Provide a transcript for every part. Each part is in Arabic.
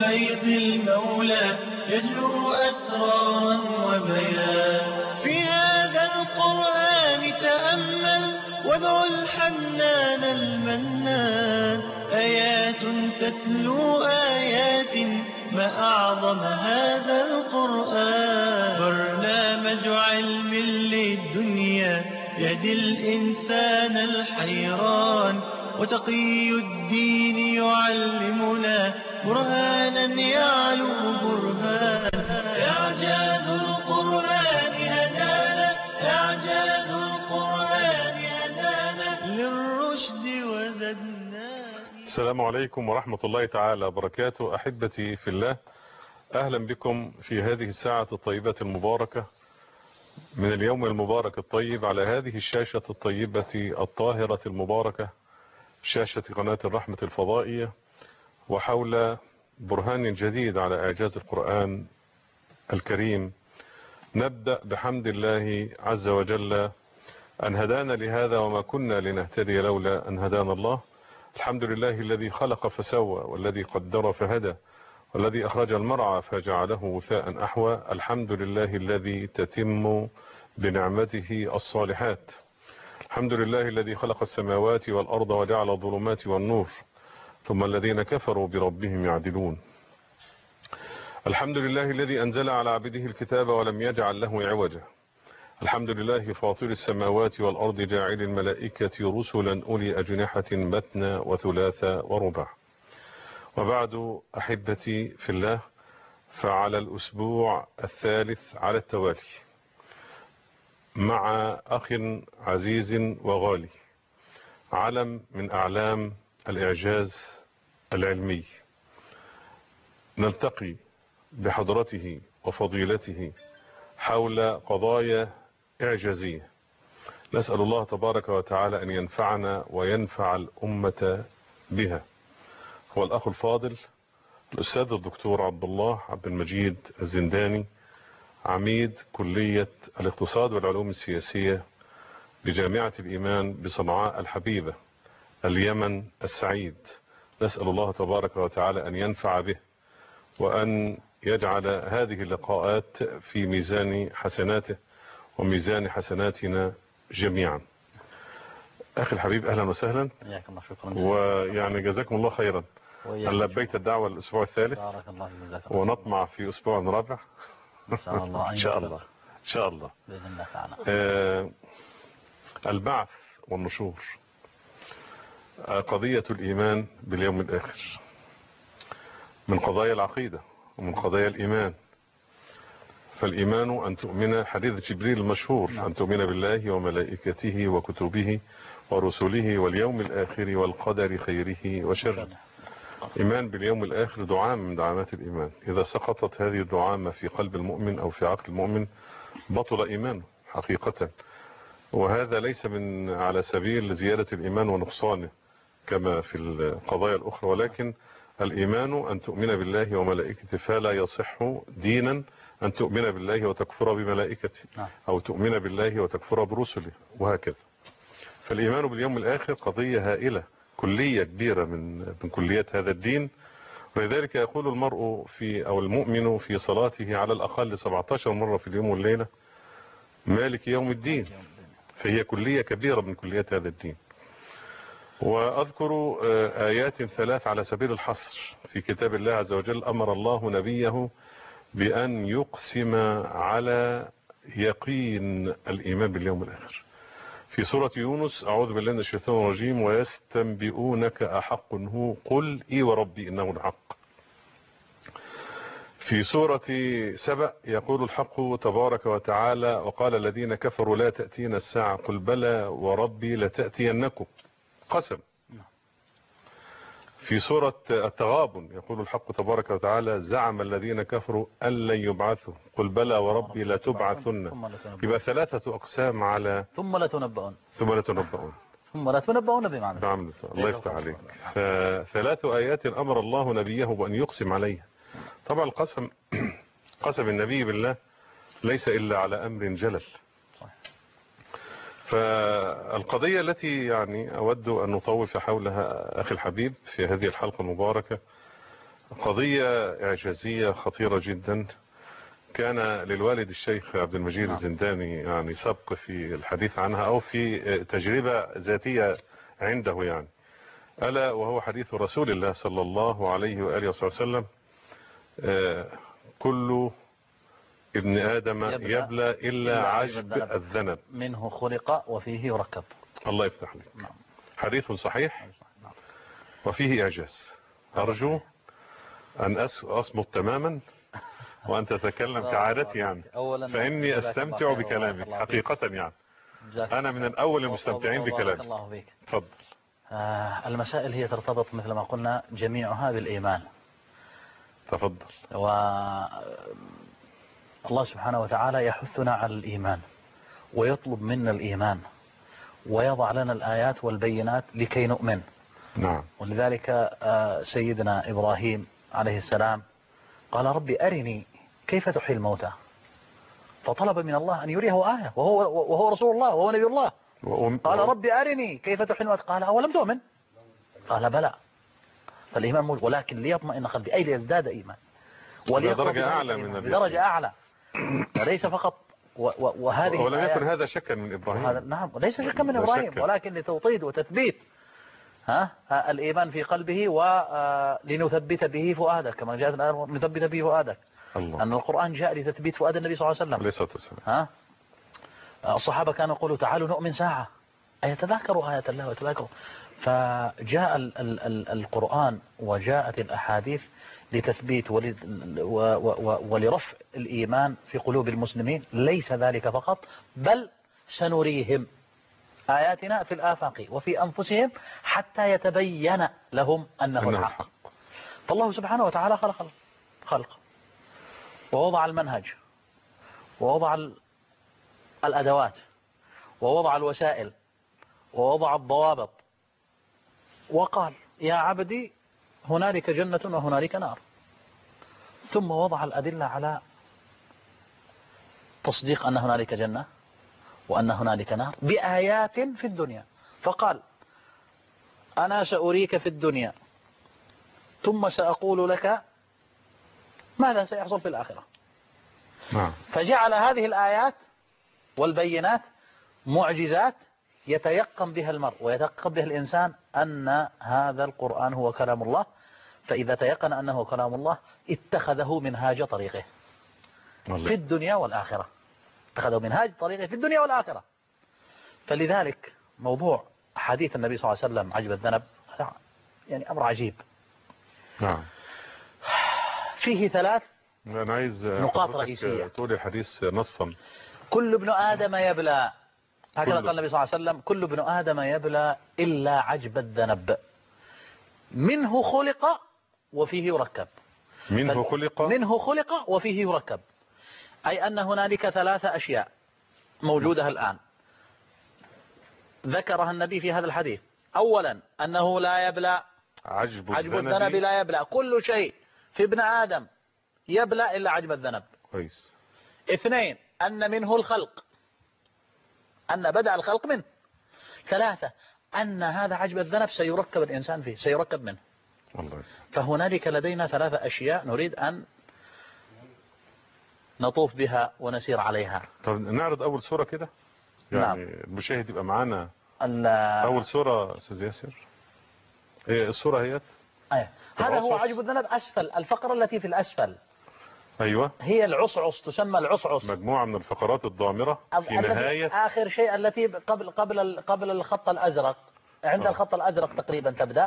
فيض المولى يجلو أسرارا وبيان. في هذا القرآن تأمل وادع الحنان المنان. آيات تتلو آيات، ما أعظم هذا القرآن. برنامج علم للدنيا يهدي الإنسان الحيران، وتقي الدين يعلمنا برهانا يعلو برهان. إعجاز القرآن هدانا، إعجاز القرآن هدانا للرشد وزدنا. السلام عليكم ورحمة الله تعالى وبركاته. أحبتي في الله، أهلا بكم في هذه الساعة الطيبة المباركة من اليوم المبارك الطيب على هذه الشاشة الطيبة الطاهرة المباركة، شاشة قناة الرحمة الفضائية، وحول برهان جديد على إعجاز القرآن الكريم. نبدأ بحمد الله عز وجل أن هدانا لهذا، وما كنا لنهتدي لولا أن هدانا الله. الحمد لله الذي خلق فسوى، والذي قدر فهدى، والذي أخرج المرعى فجعله غثاء أحوى. الحمد لله الذي تتم بنعمته الصالحات. الحمد لله الذي خلق السماوات والأرض وجعل الظلمات والنور، ثم الذين كفروا بربهم يعدلون. الحمد لله الذي أنزل على عبده الكتاب ولم يجعل له عوجا. الحمد لله فاطر السماوات والأرض جاعل الملائكة رسلا أولي أجنحة مثنى وثلاث ورباع. وبعد أحبتي في الله، فعلى الأسبوع الثالث على التوالي مع أخ عزيز وغالي، علم من أعلام الإعجاز العلمي، نلتقي بحضرته وفضيلته حول قضايا إعجازية. نسأل الله تبارك وتعالى أن ينفعنا وينفع الأمة بها. هو الأخ الفاضل الأستاذ الدكتور عبد الله عبد المجيد الزنداني، عميد كلية الاقتصاد والعلوم السياسية بجامعة الإيمان بصنعاء الحبيبة، اليمن السعيد. نسأل الله تبارك وتعالى أن ينفع به، وأن يجعل هذه اللقاءات في ميزان حسناته وميزان حسناتنا جميعا. أخي الحبيب، أهلا وسهلا. ويعني جزاكم الله خيرا أن لبيت الدعوة الأسبوع الثالث، بارك الله فيك، ونطمع في أسبوع رابع إن شاء الله. إن شاء الله إن شاء الله بإذن الله تعالى. البعث والنشور، قضية الإيمان باليوم الآخر من قضايا العقيدة ومن قضايا الإيمان. فالإيمان أن تؤمن، حديث جبريل المشهور، أن تؤمن بالله وملائكته وكتبه ورسله واليوم الآخر والقدر خيره وشره. إيمان باليوم الآخر دعامة من دعامات الإيمان. إذا سقطت هذه الدعامة في قلب المؤمن أو في عقل المؤمن بطل إيمانه حقيقة. وهذا ليس من على سبيل زيادة الإيمان ونقصانه كما في القضايا الأخرى، ولكن الإيمان أن تؤمن بالله وملائكته، فلا يصح دينا أن تؤمن بالله وتكفر بملائكته، أو تؤمن بالله وتكفر برسله، وهكذا. فالإيمان باليوم الآخر قضية هائلة، كلية كبيرة من كليات هذا الدين. ولذلك يقول المرء أو المؤمن في صلاته على الأقل 17 مرة في اليوم والليلة مالك يوم الدين. فهي كلية كبيرة من كليات هذا الدين. وأذكر آيات 3 على سبيل الحصر في كتاب الله عز وجل. أمر الله نبيه بأن يقسم على يقين الإيمان باليوم الآخر. في سورة يونس: أعوذ بالله من الشيطان الرجيم، ويستنبئونك أحق هو قل إي وربي إنه الحق. في سورة سبأ يقول الحق تبارك وتعالى: وقال الذين كفروا لا تأتينا الساعة قل بلى وربي لتأتينكم. قسم. في سورة التغابن يقول الحق تبارك وتعالى: زعم الذين كفروا أن لن يبعثوا قل بلى وربي لتبعثن. يبقى 3 أقسام على ثم لا تنبؤون بمعنى الله يفتح عليك. ف3 آيات أمر الله نبيه بأن يقسم عليها. طبعا القسم قسم النبي بالله ليس إلا على أمر جلل. فالقضية التي يعني أود أن نطوف حولها أخي الحبيب في هذه الحلقة المباركة قضية إعجازية خطيرة جدا. كان للوالد الشيخ عبد المجيد الزنداني يعني سبق في الحديث عنها أو في تجربة ذاتية عنده يعني، ألا وهو حديث رسول الله صلى الله عليه وآله وسلم: كل ابن آدم يبلى إلا عجب الذنب منه خلق وفيه يركب. الله يفتح لك. حديث صحيح وفيه إعجاز. أرجو أن أصمت تماما وأن تتكلم كعادتي يعني، فإني أستمتع بكلامك حقيقة يعني. أنا من الأول المستمتعين بكلامك. تفضل. المسائل هي ترتبط مثل ما قلنا جميعها بالإيمان. تفضل. الله سبحانه وتعالى يحثنا على الإيمان ويطلب منا الإيمان ويضع لنا الآيات والبينات لكي نؤمن. نعم. ولذلك سيدنا إبراهيم عليه السلام قال: ربي أرني كيف تحيي الموتى، فطلب من الله أن يريه آية وهو رسول الله وهو نبي الله. قال: ربي أرني كيف تحيي الموتى، قال: أولم تؤمن؟ قال: بلى. فالإيمان موجود، ولكن ليطمئن قلبي، أي ليزداد إيمان بدرجة أعلى من بدرجة أعلى، وليس فقط وهذه ولم يكن هذا شكا من إبراهيم. نعم، ليس شكا من إبراهيم، ولكن لتوطيد وتثبيت الإيمان في قلبه ولنثبت به فؤادك، كما جاءت الآية: نثبت به فؤادك. الله. أن القرآن جاء لتثبيت فؤاد النبي صلى الله عليه وسلم. الصحابة كانوا يقولوا: تعالوا نؤمن ساعة، يتذاكروا آيات الله ويتذاكروا. فجاء القرآن وجاءت الأحاديث لتثبيت ولرفع الإيمان في قلوب المسلمين. ليس ذلك فقط، بل سنريهم آياتنا في الآفاق وفي أنفسهم حتى يتبين لهم أنه الحق. فالله سبحانه وتعالى خلق ووضع المنهج ووضع الأدوات ووضع الوسائل ووضع الضوابط، وقال: يا عبدي هنالك جنة وهنالك نار. ثم وضع الأدلة على تصديق أن هنالك جنة وأن هنالك نار بآيات في الدنيا. فقال: أنا سأريك في الدنيا ثم سأقول لك ماذا سيحصل في الآخرة. فجعل هذه الآيات والبينات معجزات يتيقن بها المرء ويتيقن بها الإنسان أن هذا القرآن هو كلام الله. فإذا تيقن أنه كلام الله اتخذه منهاج طريقه في الدنيا والآخرة، اتخذه منهاج طريقه في الدنيا والآخرة. فلذلك موضوع حديث النبي صلى الله عليه وسلم عجب الذنب يعني أمر عجيب. نعم. فيه 3 أنا عايز نقاط رئيسية. تقول الحديث نصا: كل ابن آدم يبلى، هكذا قال النبي صلى الله عليه وسلم: كل ابن آدم يبلى إلا عجب الذنب، منه خلق وفيه يركب. منه خلق وفيه يركب، أي أن هنالك 3 أشياء موجودة الآن ذكرها النبي في هذا الحديث. أولا أنه لا يبلى، عجب الذنب لا يبلى. كل شيء في ابن آدم يبلى إلا عجب الذنب. كويس. 2 أن منه الخلق، أن بدأ الخلق منه. 3 أن هذا عجب الذنب سيركب الإنسان فيه، سيركب منه. الله. فهنالك لدينا 3 أشياء نريد أن نطوف بها ونسير عليها. طب نعرض أول سورة كده يعني المشاهد يبقى معانا. أول سورة أستاذ ياسر، السورة هي هذا هو عجب الذنب. أسفل الفقرة التي في الأسفل، أيوة، هي العصعص، تسمى العصعص، مجموعة من الفقرات الضامرة في نهاية آخر شيء التي قبل الخط الأزرق، عند الخط الأزرق تقريبا تبدأ.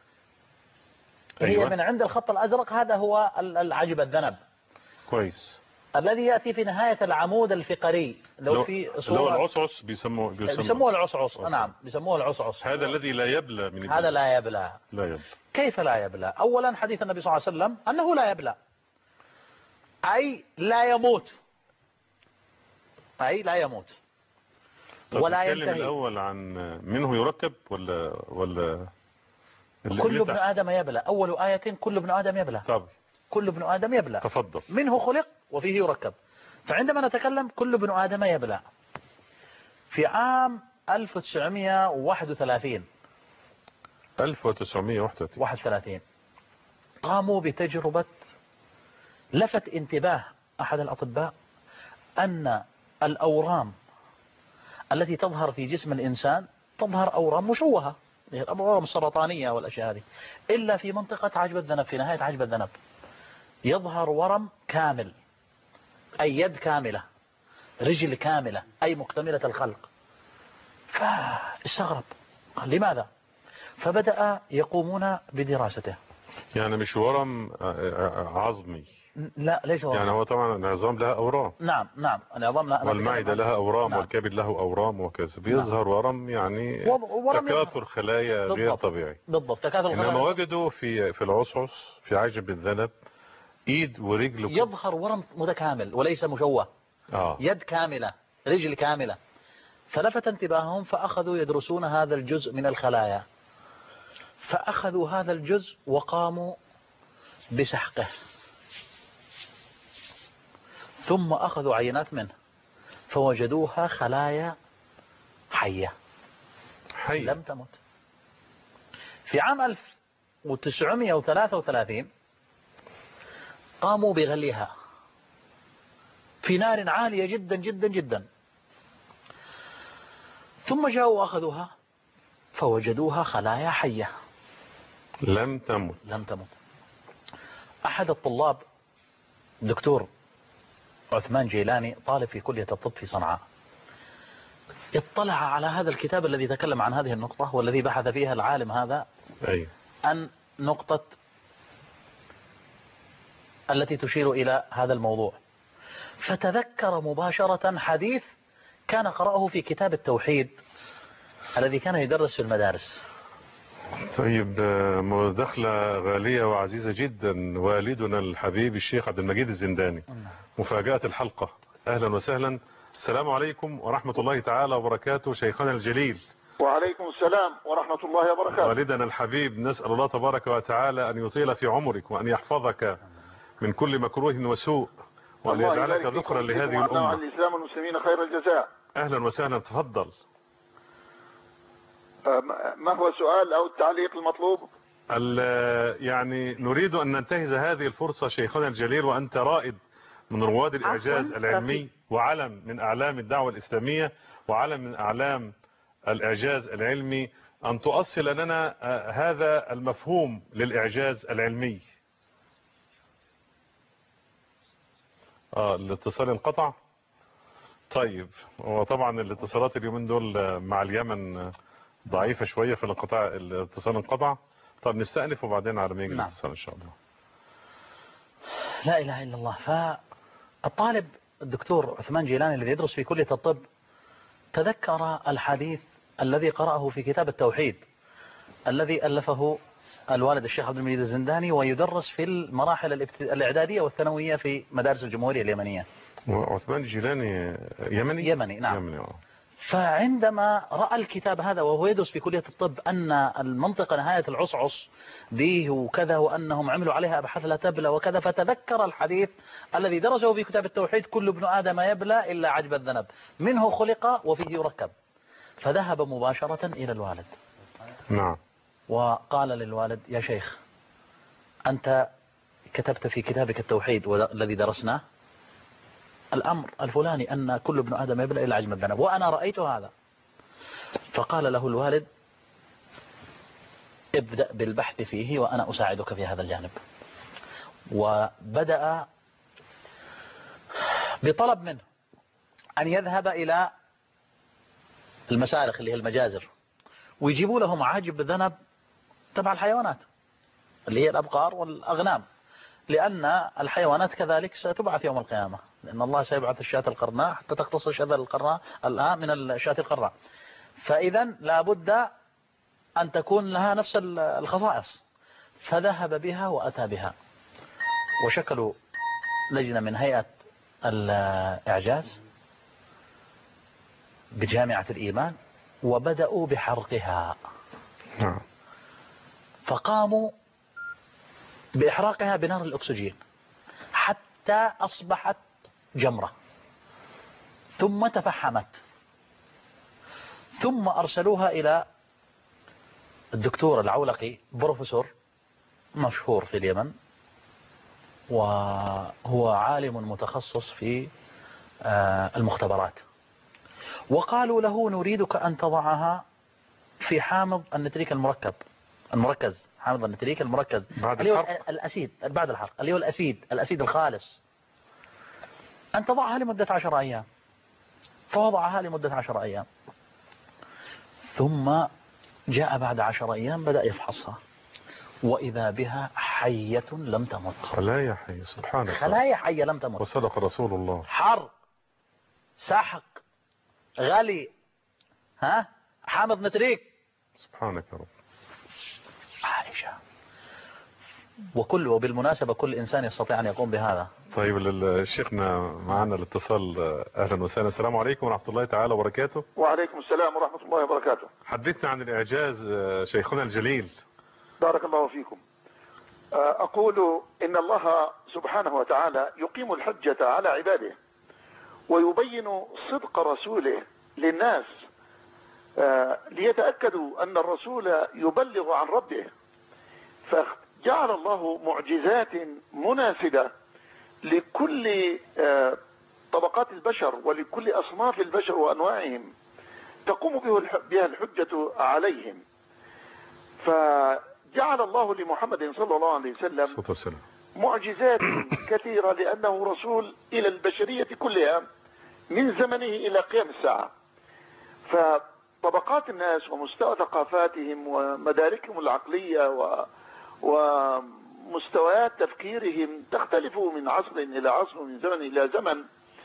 أيوة. هي من عند الخط الأزرق، هذا هو العجب الذنب. كويس. الذي يأتي في نهاية العمود الفقري، لو في صورة العصعص بيسموه العصعص. نعم، بيسموه العصعص. هذا الذي لا يبلى من هذا لا يبلى. كيف لا يبلى؟ أولا حديث النبي صلى الله عليه وسلم أنه لا يبلى، أي لا يموت، أي لا يموت ولا ينتهي. الأول عن منه يركب ولا كل ابن آدم يبلى. أول آية كل ابن آدم يبلى. طب كل ابن آدم يبلى. تفضل. منه خلق وفيه يركب. فعندما نتكلم كل ابن آدم يبلى، في عام 1931 1931 قاموا بتجربة، لفت انتباه أحد الأطباء أن الأورام التي تظهر في جسم الإنسان تظهر أورام مشوهة، الأورام السرطانية والأشياء هذه، إلا في منطقة عجب الذنب، في نهاية عجب الذنب يظهر ورم كامل، أي يد كاملة، رجل كاملة، أي مكتملة الخلق. فاستغرب، قال لماذا؟ فبدأ يقومون بدراسته. يعني مش ورم عظمي؟ لا ليس ورم. يعني هو طبعا العظام لها أورام. نعم نعم، العظام لا، والمعدة لها أورام. نعم. والكبد له أورام وكذا، بيظهر نعم. ورم يعني تكاثر خلايا غير طبيعي. بالضبط، تكاثر خلايا. إنما وجدوا في العصعص في عجب الذنب إيد ورجل يظهر ورم متكامل وليس مشوه. يد كاملة، رجل كاملة. فلفت انتباههم فأخذوا يدرسون هذا الجزء من الخلايا، فأخذوا هذا الجزء وقاموا بسحقه، ثم أخذوا عينات منه فوجدوها خلايا حية لم تمت. في عام 1933 قاموا بغليها في نار عالية جدا جدا جدا، ثم جاءوا وأخذوها فوجدوها خلايا حية لم تمت. أحد الطلاب دكتور عثمان جيلاني، طالب في كلية الطب في صنعاء، اطلع على هذا الكتاب الذي تكلم عن هذه النقطة والذي بحث فيها العالم هذا عن نقطة التي تشير إلى هذا الموضوع، فتذكر مباشرة حديث كان قرأه في كتاب التوحيد الذي كان يدرس في المدارس. طيب، مداخلة غالية وعزيزة جدا. والدنا الحبيب الشيخ عبد المجيد الزنداني، مفاجأة الحلقة. أهلا وسهلا. السلام عليكم ورحمة الله تعالى وبركاته شيخنا الجليل. وعليكم السلام ورحمة الله وبركاته. والدنا الحبيب، نسأل الله تبارك وتعالى أن يطيل في عمرك وأن يحفظك من كل مكروه وسوء وأن يجعلك ذخرا لهذه الأمة. الإسلام والمسلمين خير الجزاء. أهلا وسهلا، تفضل. ما هو السؤال أو التعليق المطلوب؟ يعني نريد أن ننتهز هذه الفرصة شيخنا الجليل، وأنت رائد من رواد الإعجاز العلمي وعلم من أعلام الدعوة الإسلامية وعلم من أعلام الإعجاز العلمي، أن تؤصل لنا هذا المفهوم للإعجاز العلمي. الاتصال انقطع. طيب، وطبعا الاتصالات اليومين دول مع اليمن ضعيفة شوية في الانقطاع، الاتصال انقطع. طب نستأنف وبعدين على ما يجي الاتصال ان شاء الله. لا إله إلا الله. فالطالب الدكتور عثمان جيلاني الذي يدرس في كلية الطب تذكر الحديث الذي قرأه في كتاب التوحيد الذي ألفه الوالد الشيخ عبد المجيد الزنداني، ويدرس في المراحل الإعدادية والثانوية في مدارس الجمهورية اليمنية. وعثمان الجيلاني يمني نعم. فعندما رأى الكتاب هذا وهو يدرس في كلية الطب أن المنطقة نهاية العصعص دي وكذا، وأنهم عملوا عليها أبحاث لا تبلى وكذا، فتذكر الحديث الذي درسه في كتاب التوحيد: كل ابن آدم يبلى إلا عجب الذنب، منه خلق وفيه يركب. فذهب مباشرة إلى الوالد. نعم. وقال للوالد: يا شيخ، أنت كتبت في كتابك التوحيد الذي درسناه الأمر الفلاني أن كل ابن آدم يبلى إلا عجب الذنب، وأنا رأيت هذا. فقال له الوالد: ابدأ بالبحث فيه وأنا أساعدك في هذا الجانب. وبدأ بطلب منه أن يذهب إلى المسالخ اللي هي المجازر ويجيبوا لهم عجب ذنب تبع الحيوانات اللي هي الأبقار والأغنام، لأن الحيوانات كذلك ستبعث يوم القيامة، لأن الله سيبعث الشاة القرناء حتى تقتص الشاة القرناء الآن من الشاة القرناء، فإذا لابد أن تكون لها نفس الخصائص. فذهب بها وأتى بها، وشكلوا لجنة من هيئة الإعجاز بجامعة الإيمان وبدأوا بحرقها. فقاموا بإحراقها بنار الأكسجين حتى أصبحت جمرة، ثم تفحمت، ثم أرسلوها إلى الدكتور العولقي بروفيسور مشهور في اليمن، وهو عالم متخصص في المختبرات. وقالوا له نريدك أن تضعها في حامض النتريك المركز، حامض النتريك المركز بعد الحرق، الأسيد بعد الحرق، اللي هو الأسيد الخالص، أن تضعها لمدة 10 أيام. فوضعها لمدة 10 أيام، ثم جاء بعد 10 أيام بدأ يفحصها، وإذا بها حية لم تمت. خلايا حية، سبحان الله، خلايا حية لم تمت. وصدق رسول الله. حر، سحق، غلي، حامض نتريك. سبحانك يا رب. عائشة. وبالمناسبة كل إنسان يستطيع أن يقوم بهذا. طيب شيخنا معنا الاتصال، أهلا وسهلا. السلام عليكم ورحمة الله تعالى وبركاته. وعليكم السلام ورحمة الله وبركاته. حدثنا عن الإعجاز شيخنا الجليل. بارك الله فيكم. أقول إن الله سبحانه وتعالى يقيم الحجة على عباده ويبين صدق رسوله للناس ليتأكدوا أن الرسول يبلغ عن ربه، فجعل الله معجزات مناسبة لكل طبقات البشر ولكل أصناف البشر وأنواعهم تقوم بها الحجة عليهم. فجعل الله لمحمد صلى الله عليه وسلم معجزات كثيرة لأنه رسول إلى البشرية كلها من زمنه إلى قيام الساعة. فطبقات الناس ومستوى ثقافاتهم ومداركهم العقلية ومستويات تفكيرهم تختلف من عصر إلى عصر ومن زمن إلى زمن.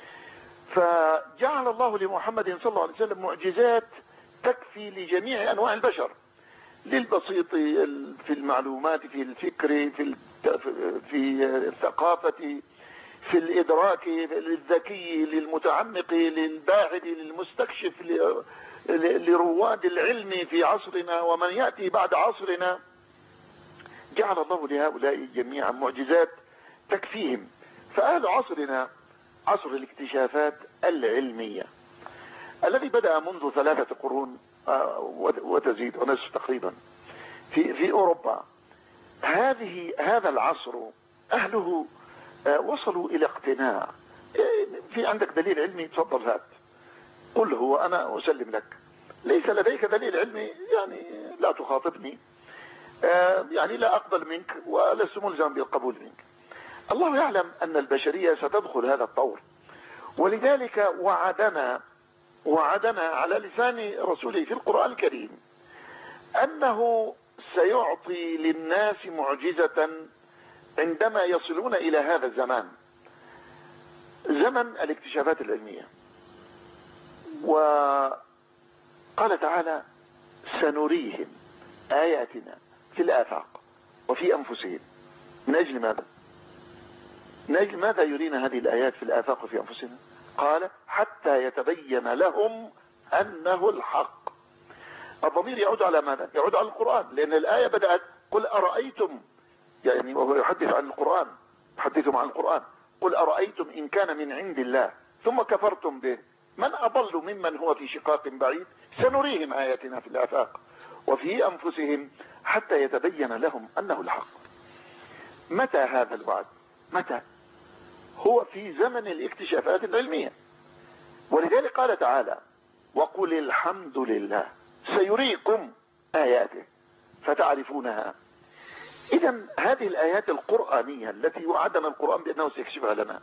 فجعل الله لمحمد صلى الله عليه وسلم معجزات تكفي لجميع أنواع البشر، للبسيط في المعلومات، في الفكر، في الثقافة، في الإدراك، للذكي، للمتعمق، للباحث، للمستكشف، لرواد العلم في عصرنا ومن يأتي بعد عصرنا. جعل الله لهؤلاء جميعا معجزات تكفيهم. فأهل عصرنا عصر الاكتشافات العلمية الذي بدأ منذ 3 قرون وتزيد ونصف تقريبا في أوروبا. هذا العصر أهله وصلوا إلى اقتناع. في عندك دليل علمي، تفضل هات، قل هو أنا أسلم لك. ليس لديك دليل علمي يعني لا تخاطبني، يعني لا أقبل منك ولست ملزم بالقبول منك. الله يعلم أن البشرية ستدخل هذا الطور، ولذلك وعدنا على لسان رسوله في القرآن الكريم أنه سيعطي للناس معجزة عندما يصلون إلى هذا الزمان، زمن الاكتشافات العلمية. وقال تعالى سنريهم آياتنا في الآفاق وفي أنفسهم. من أجل ماذا؟ من أجل ماذا يرينا هذه الآيات في الآفاق وفي أنفسنا؟ قال حتى يتبين لهم أنه الحق. الضمير يعود على ماذا؟ يعود على القرآن، لأن الآية بدأت قل أرأيتم، يعني وهو يحدث عن القرآن، يحدثهم عن القرآن، قل أرأيتم إن كان من عند الله ثم كفرتم به من أضل ممن هو في شقاق بعيد سنريهم آياتنا في الآفاق وفي أنفسهم حتى يتبين لهم أنه الحق. متى هذا الوعد؟ متى؟ هو في زمن الاكتشافات العلمية. ولذلك قال تعالى وقل الحمد لله سيريكم آياته فتعرفونها. إذن هذه الآيات القرآنية التي وعدنا القرآن بأنه سيكشفها لنا،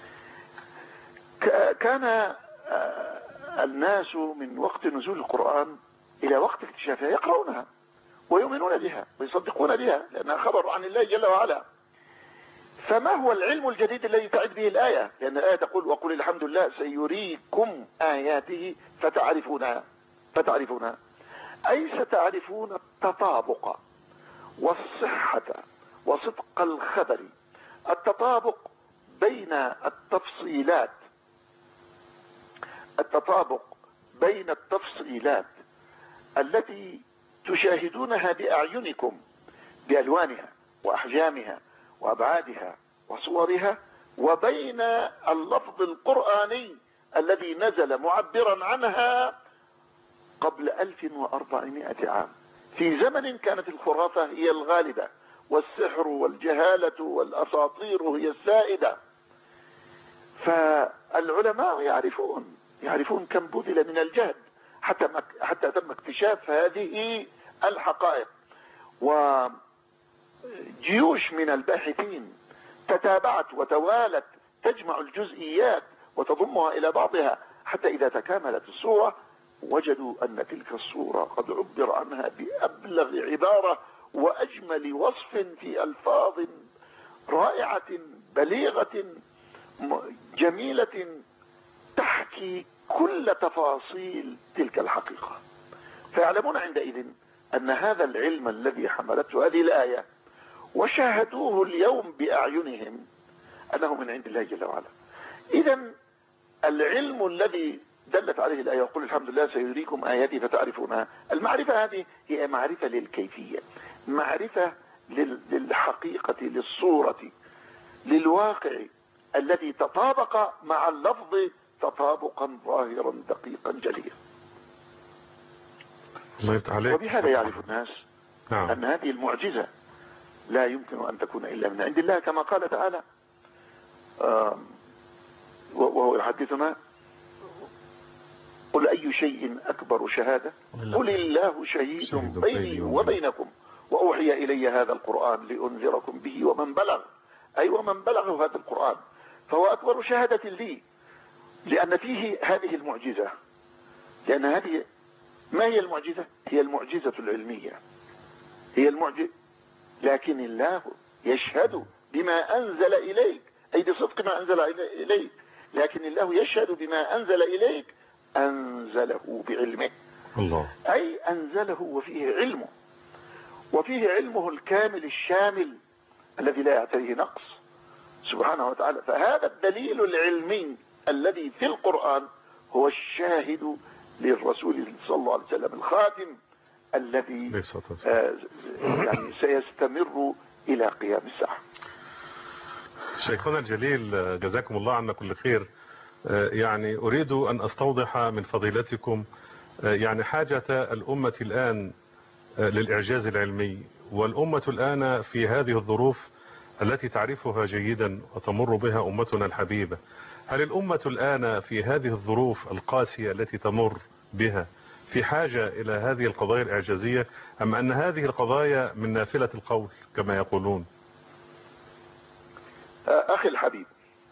كان الناس من وقت نزول القرآن إلى وقت اكتشافها يقرؤونها ويؤمنون بها ويصدقون بها لأنها خبر عن الله جل وعلا. فما هو العلم الجديد الذي تعد به الآية؟ لأن الآية تقول وقل الحمد لله سيريكم آياته فتعرفونها أي ستعرفون التطابق والصحة وصدق الخبر، التطابق بين التفصيلات التي تشاهدونها بأعينكم بألوانها وأحجامها وأبعادها وصورها، وبين اللفظ القرآني الذي نزل معبرا عنها قبل 1400 عام في زمن كانت الخرافة هي الغالبة والسحر والجهالة والأساطير هي السائدة. فالعلماء يعرفون كم بذل من الجهد حتى تم اكتشاف هذه الحقائق. وجيوش من الباحثين تتابعت وتوالت تجمع الجزئيات وتضمها إلى بعضها، حتى إذا تكاملت الصورة وجدوا أن تلك الصورة قد عبر عنها بأبلغ عبارة وأجمل وصف في ألفاظ رائعة بليغة جميلة تحكي كل تفاصيل تلك الحقيقة. فيعلمون عندئذ أن هذا العلم الذي حملته هذه الآية وشاهدوه اليوم بأعينهم أنه من عند الله جل وعلا. إذن العلم الذي دلت عليه الآية وقل الحمد لله سيريكم آياتي فتعرفونها، المعرفة هذه هي معرفة للكيفية، معرفة للحقيقة، للصورة، للواقع الذي تطابق مع اللفظ تطابقا ظاهرا دقيقا جليا. وبهذا يعرف الناس أن هذه المعجزة لا يمكن أن تكون إلا من عند الله، كما قال تعالى وهو يحدثنا قل أي شيء أكبر شهادة قل الله شهيد بيني وبينكم وأوحي إلي هذا القرآن لأنذركم به ومن بلغ، أي ومن بلغه هذا القرآن، فهو أكبر شهادة لي، لأن فيه هذه المعجزة. لأن هذه ما هي المعجزة؟ هي المعجزة العلمية، هي المعجزة، لكن الله يشهد بما أنزل إليك، أي بصدق ما أنزل إليك، لكن الله يشهد بما أنزل إليك أنزله بعلمه، الله، أي أنزله وفيه علمه، وفيه علمه الكامل الشامل الذي لا يعتريه نقص سبحانه وتعالى. فهذا الدليل العلمي الذي في القرآن هو الشاهد للرسول صلى الله عليه وسلم الخاتم الذي يعني سيستمر إلى قيام الساعة. شيخنا الجليل جزاكم الله عنا كل خير. يعني أريد أن أستوضح من فضيلتكم يعني حاجة الأمة الآن للإعجاز العلمي، والأمة الآن في هذه الظروف التي تعرفها جيدا وتمر بها أمتنا الحبيبة. هل الأمة الآن في هذه الظروف القاسية التي تمر بها في حاجة إلى هذه القضايا الإعجازية، أم أن هذه القضايا من نافلة القول كما يقولون؟ أخي الحبيب،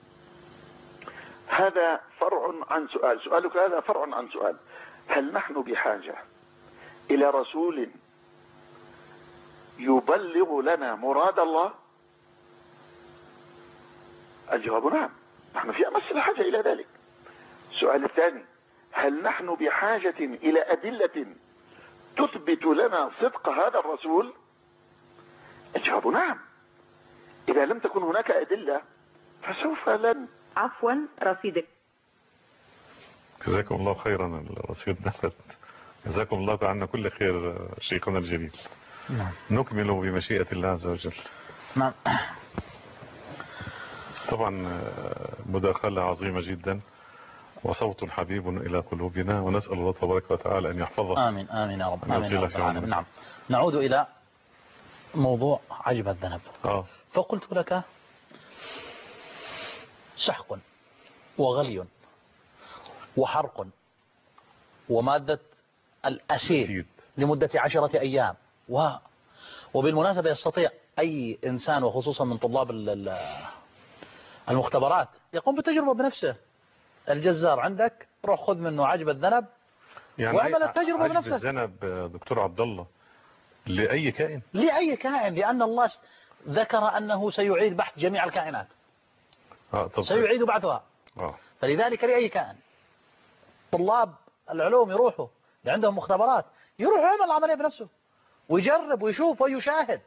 هذا فرع عن سؤال، سؤالك هذا فرع عن سؤال. هل نحن بحاجة إلى رسول يبلغ لنا مراد الله؟ الجواب نعم، نحن في أمس الحاجة إلى ذلك. السؤال الثاني، هل نحن بحاجة إلى أدلة تثبت لنا صدق هذا الرسول؟ الجواب نعم. إذا لم تكن هناك أدلة فسوف لن. عفوا، رصيدك. جزاكم الله خيرا، الرصيد نفت. جزاكم الله عنا كل خير شيخنا الجليل. نعم. نكمل بمشيئة الله عز وجل. نعم. طبعا مداخلة عظيمة جدا وصوت حبيب إلى قلوبنا، ونسأل الله تبارك وتعالى أن يحفظه. آمين آمين يا رب. آمين يا رب العالمين. نعم. نعود إلى موضوع عجب الذنب. فقلت لك سحق وغلي وحرق ومادة الأسيد لمدة 10 أيام. وبالمناسبة يستطيع أي إنسان وخصوصا من طلاب المختبرات يقوم بالتجربة بنفسه. الجزار عندك روح خذ منه عجب الذنب يعني واعمل التجربة بنفسك. بنفسك. عجب الذنب دكتور عبد الله لأي كائن؟ لأي كائن، لأن الله ذكر أنه سيعيد بحث جميع الكائنات. سيعيد بعثها. فلذلك لأي كائن. طلاب العلوم يروحوا اللي عندهم مختبرات يروح يعمل العملية بنفسه ويجرب ويشوف ويشاهد.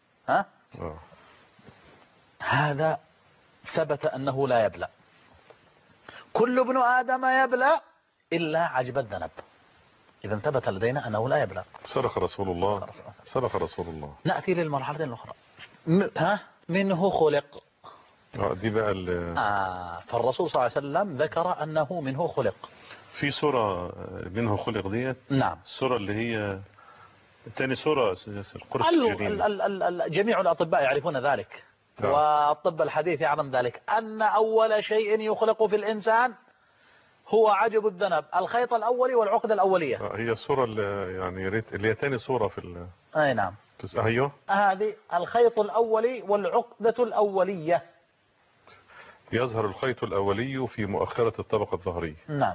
هذا ثبت أنه لا يبلى. كل ابن آدم يبلى إلا عجب الذنب. إذا ثبت لدينا أنه لا يبلى. صدق رسول الله. صدق رسول الله. نأتي للمرحلة الأخرى. منه خلق. دي بقى فالرسول صلى الله عليه وسلم ذكر أنه منه خلق. في سورة منه خلق ديت. نعم. السورة اللي هي الثاني سورة القرص الجريمة. جميع الأطباء يعرفون ذلك، والطب الحديث يعلم ذلك، أن أول شيء يخلق في الإنسان هو عجب الذنب، الخيط الأولي والعقدة الأولية. هي الصورة يعني ريت اللي هي ثاني صورة في أي نعم. أيوه. هذه الخيط الأولي والعقدة الأولية. يظهر الخيط الأولي في مؤخرة الطبقة الظهرية. نعم.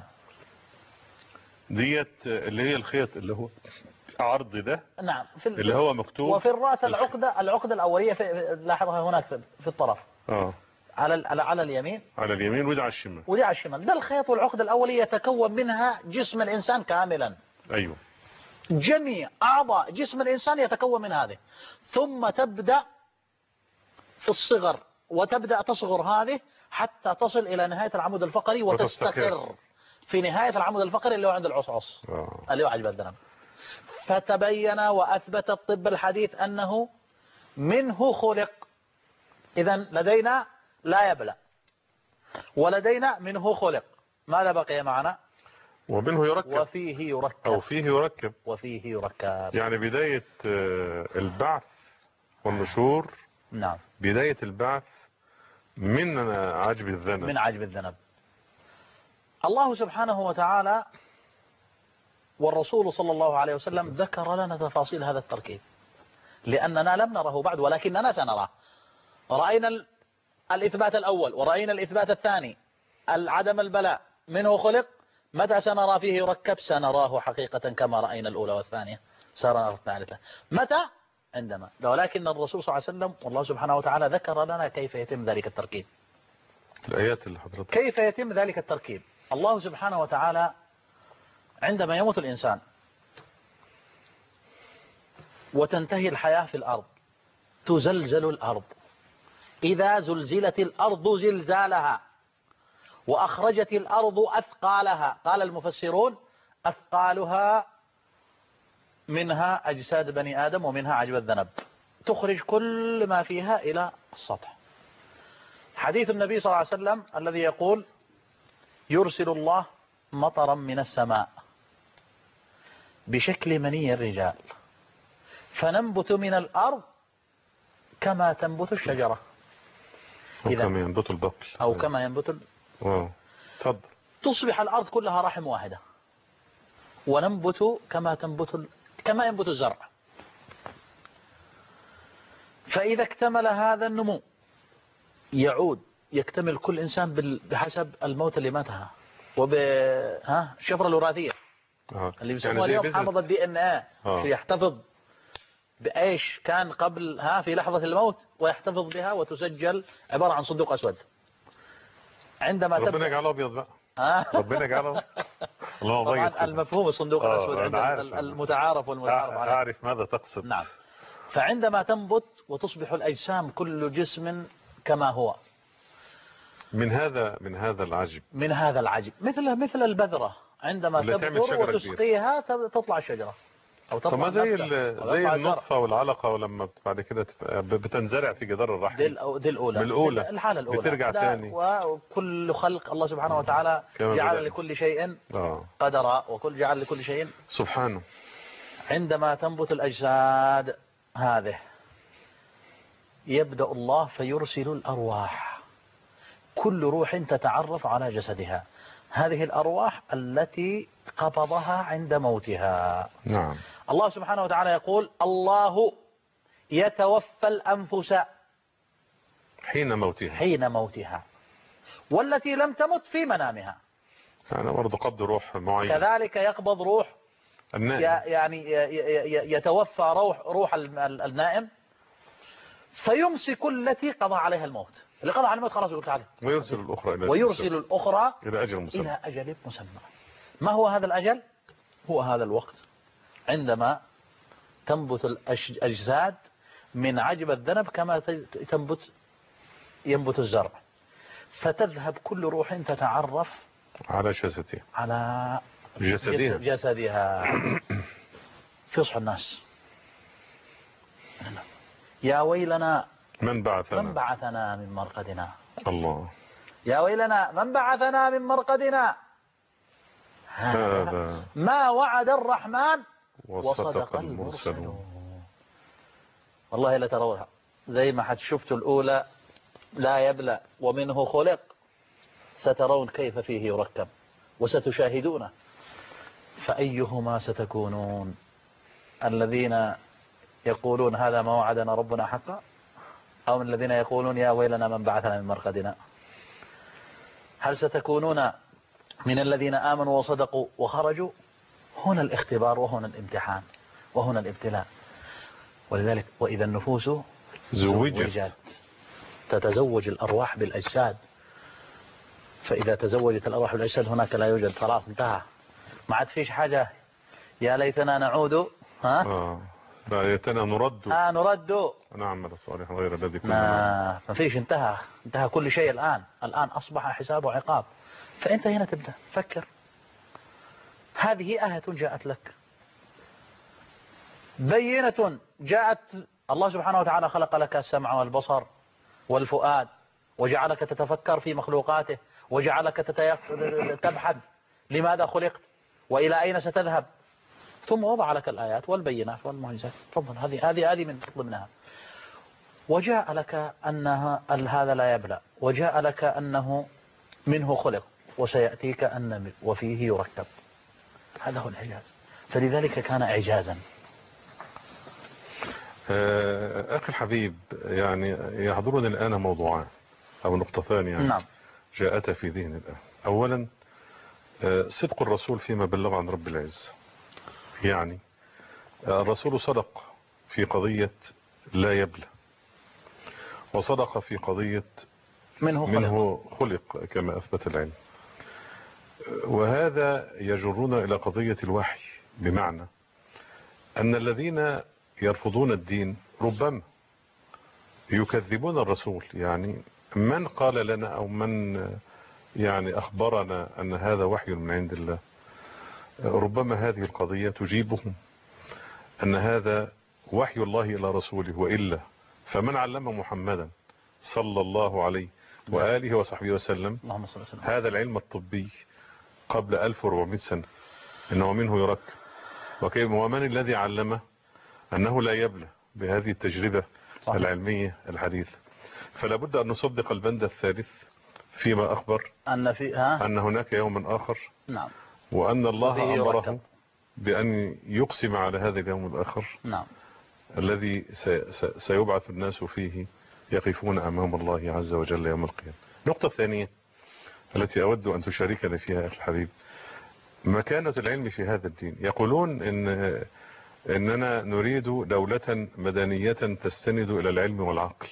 ديت اللي هي الخيط اللي هو عرض ده. نعم. اللي هو مكتوب. وفي الرأس العقدة الأولية لاحظها هناك في الطرف. على اليمين. على اليمين ودي على الشمال. ودي على الشمال. ده الخيط والعقدة الأولية يتكون منها جسم الإنسان كاملا. أيوه. جميع أعضاء جسم الإنسان يتكون من هذه، ثم تبدأ في الصغر وتبدأ تصغر هذه حتى تصل إلى نهاية العمود الفقري وتستقر في نهاية العمود الفقري اللي هو عند العصعص اللي هو عجب الذنب. فتبين وأثبت الطب الحديث أنه منه خلق. إذا لدينا لا يبلى، ولدينا منه خلق. ماذا بقي معنا؟ ومنه يركب. وفيه يركب. أو فيه يركب. وفيه يركب. يعني بداية البعث والنشور. نعم. بداية البعث من عجب الذنب. من عجب الذنب. الله سبحانه وتعالى والرسول صلى الله عليه وسلم ذكر لنا تفاصيل هذا التركيب، لأننا لم نره بعد ولكننا سنراه. رأينا الإثبات الأول ورأينا الإثبات الثاني، العدم البلاء منه خلق. متى سنرى فيه يركب؟ سنراه حقيقة كما رأينا الأولى والثانية، سنرى الثالثة. متى؟ عندما. ولكن الرسول صلى الله عليه وسلم والله سبحانه وتعالى ذكر لنا كيف يتم ذلك التركيب. الآيات اللي حضرتك. كيف يتم ذلك التركيب؟ الله سبحانه وتعالى عندما يموت الإنسان وتنتهي الحياة في الأرض، تزلزل الأرض. إذا زلزلت الأرض زلزالها وأخرجت الأرض أثقالها، قال المفسرون أثقالها منها أجساد بني آدم ومنها عجب الذنب، تخرج كل ما فيها إلى السطح. حديث النبي صلى الله عليه وسلم الذي يقول يرسل الله مطرا من السماء بشكل مني الرجال فننبت من الأرض كما تنبت الشجرة، أو كما ينبت البقل، أو كما ينبت تفضل. تصبح الأرض كلها رحم واحدة، وننبت كما ينبت الزرع. فإذا اكتمل هذا النمو يكتمل كل إنسان بحسب الموت اللي ماتها وبالشفرة الوراثية اللي بيسموها اليوم حافظ الDNA، يحتفظ بأيش كان قبل في لحظة الموت ويحتفظ بها وتسجل عبارة عن صندوق أسود. عندما ربنا يجعله أبيض بقى. ربنا يجعله. طبعا المفهوم الصندوق الأسود عند المتعارف والمتعارف عليه. أعرف ماذا تقصد. نعم. فعندما تنبت وتصبح الأجسام كل جسم كما هو من هذا العجب مثل البذرة عندما تبذر وتسقيها تطلع الشجرة أو تطلع. طب زي النطفة والعلقة، ولما بعد كده بتنزرع في جدار الرحم. دي الأولى الحالة الأولى بترجع ثاني. وكل خلق الله سبحانه وتعالى جعل لكل شيء قدرا، وكل جعل لكل شيء سبحانه. عندما تنبت الأجساد هذه يبدأ الله فيرسل الأرواح، كل روح تتعرف على جسدها. هذه الأرواح التي قبضها عند موتها. نعم. الله سبحانه وتعالى يقول الله يتوفى الأنفس حين موتها والتي لم تمت في منامها. أنا برضو قبض روح معين. كذلك يقبض روح النائم. يعني يتوفى روح النائم فيمسك التي قضى عليها الموت. اللي قضى على الموت خلاص يقول تعالى. ويرسل الأخرى إلى أجل مسمى. ما هو هذا الأجل؟ هو هذا الوقت عندما تنبت الأجساد من عجب الذنب كما ينبت الزرع، فتذهب كل روح تتعرف على جسدها. فيصحى الناس يا ويلنا من بعثنا من مرقدنا. الله. يا ويلنا من بعثنا من مرقدنا. ما وعد الرحمن وصدق المرسلون. والله لا تروها زي ما حتشفتوا الأولى لا يبلى ومنه خلق، سترون كيف فيه يركب وستشاهدونه، فأيهما ستكونون؟ الذين يقولون هذا ما وعدنا ربنا حقا، أو من الذين يقولون يا ويلنا من بعثنا من مرقدنا؟ هل ستكونون من الذين آمنوا وصدقوا وخرجوا؟ هنا الاختبار وهنا الامتحان وهنا الابتلاء. ولذلك وإذا النفوس زوجت، تتزوج الأرواح بالأجساد، فإذا تزوجت الأرواح بالأجساد هناك لا يوجد، خلاص انتهى، ما عاد فيش حاجة يا ليتنا نعود لا ليتنا نرد نرد نعمل صالحا غير الذي كنا ما فيش، انتهى كل شيء. الآن أصبح حساب وعقاب. فأنت هنا تبدأ فكر، هذه آية جاءت لك بينة، جاءت الله سبحانه وتعالى خلق لك السمع والبصر والفؤاد، وجعلك تتفكر في مخلوقاته، وجعلك تبحث لماذا خلقت وإلى أين ستذهب، ثم وضع لك الآيات والبينات والمعجزات. تفضل، هذه من ضمنها. وجاء لك أنها هذا لا يبلى، وجاء لك أنه منه خلق، وسيأتيك أن وفيه يركب. هذا هو الإعجاز، فلذلك كان إعجازا. أخي الحبيب، يعني يحضرني الآن موضوعان أو نقطتان يعني نعم. جاءتا في ذهني الآن. أولا صدق الرسول فيما بلغ عن رب العزة. يعني الرسول صدق في قضية لا يبلى، وصدق في قضية منه خلق كما أثبت العلم. وهذا يجرنا إلى قضية الوحي، بمعنى أن الذين يرفضون الدين ربما يكذبون الرسول. يعني من قال لنا أو من يعني أخبرنا أن هذا وحي من عند الله، ربما هذه القضية تجيبهم أن هذا وحي الله إلى رسوله، وإلا فمن علم محمدا صلى الله عليه وآله وصحبه وسلم هذا العلم الطبي قبل 1400 سنة إنه منه يركب، ومن الذي علمه أنه لا يبلى بهذه التجربة العلمية الحديثة. فلا بد أن نصدق البند الثالث فيما أخبر أن هناك يوم آخر. نعم. وأن الله أمره بأن يقسم على هذا اليوم الآخر. نعم. الذي سيبعث الناس فيه يقفون أمام الله عز وجل يوم القيامة. النقطة الثانية التي أود أن تشاركنا فيها أخي الحبيب، مكانة العلم في هذا الدين. يقولون إننا نريد دولة مدنية تستند إلى العلم والعقل.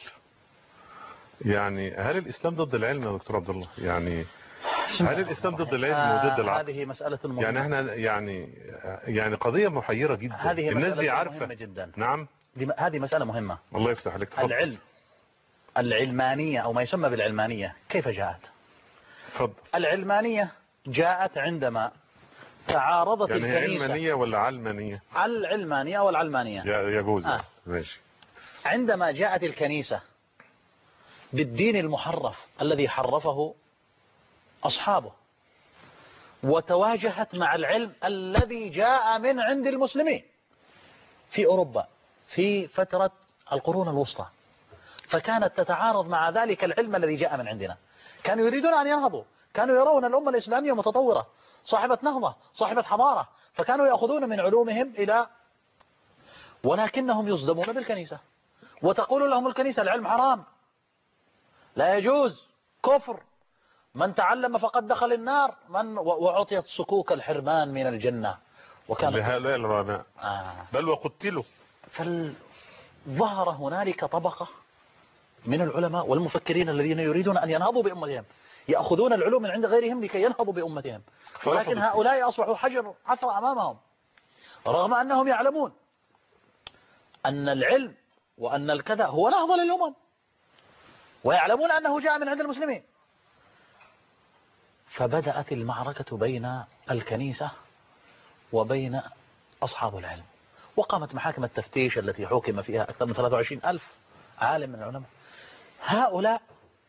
يعني هل الإسلام ضد العلم يا دكتور عبد الله؟ يعني هل الإسلام ضد العلم وضد العقل؟ هذه مسألة مهمة. يعني احنا يعني قضية محيرة جدا. هذه الناس دي عارفة مهمة جدا. نعم. هذه مسألة مهمة. الله يفتح عليك. العلمانية أو ما يسمى بالعلمانية كيف جاءت؟ تفضل. العلمانية جاءت عندما تعارضت يعني الكنيسة. علمانية ولا علمانية؟ العلمانية والعلمانية يجوز. ماشي. عندما جاءت الكنيسة بالدين المحرف الذي حرفه أصحابه، وتواجهت مع العلم الذي جاء من عند المسلمين في أوروبا في فترة القرون الوسطى، فكانت تتعارض مع ذلك العلم الذي جاء من عندنا. كانوا يريدون أن ينهضوا، كانوا يرون الأمة الإسلامية متطورة صاحبة نهضة صاحبة حضارة، فكانوا يأخذون من علومهم ولكنهم يصدمون بالكنيسة، وتقول لهم الكنيسة العلم حرام، لا يجوز، كفر، من تعلم فقد دخل النار، وعطيت صكوك الحرمان من الجنة. وكان لهؤلاء العلماء بل وقتلوا. فظهر هنالك طبقة من العلماء والمفكرين الذين يريدون أن ينهضوا بأمتهم، يأخذون العلوم من عند غيرهم لكي ينهضوا بأمتهم، ولكن هؤلاء أصبحوا حجر أمامهم، رغم أنهم يعلمون أن العلم وأن الكذا هو نهضة للأمم، ويعلمون أنه جاء من عند المسلمين. فبدأت المعركة بين الكنيسة وبين أصحاب العلم، وقامت محاكم التفتيش التي حكم فيها أكثر من 23,000 عالم من العلماء. هؤلاء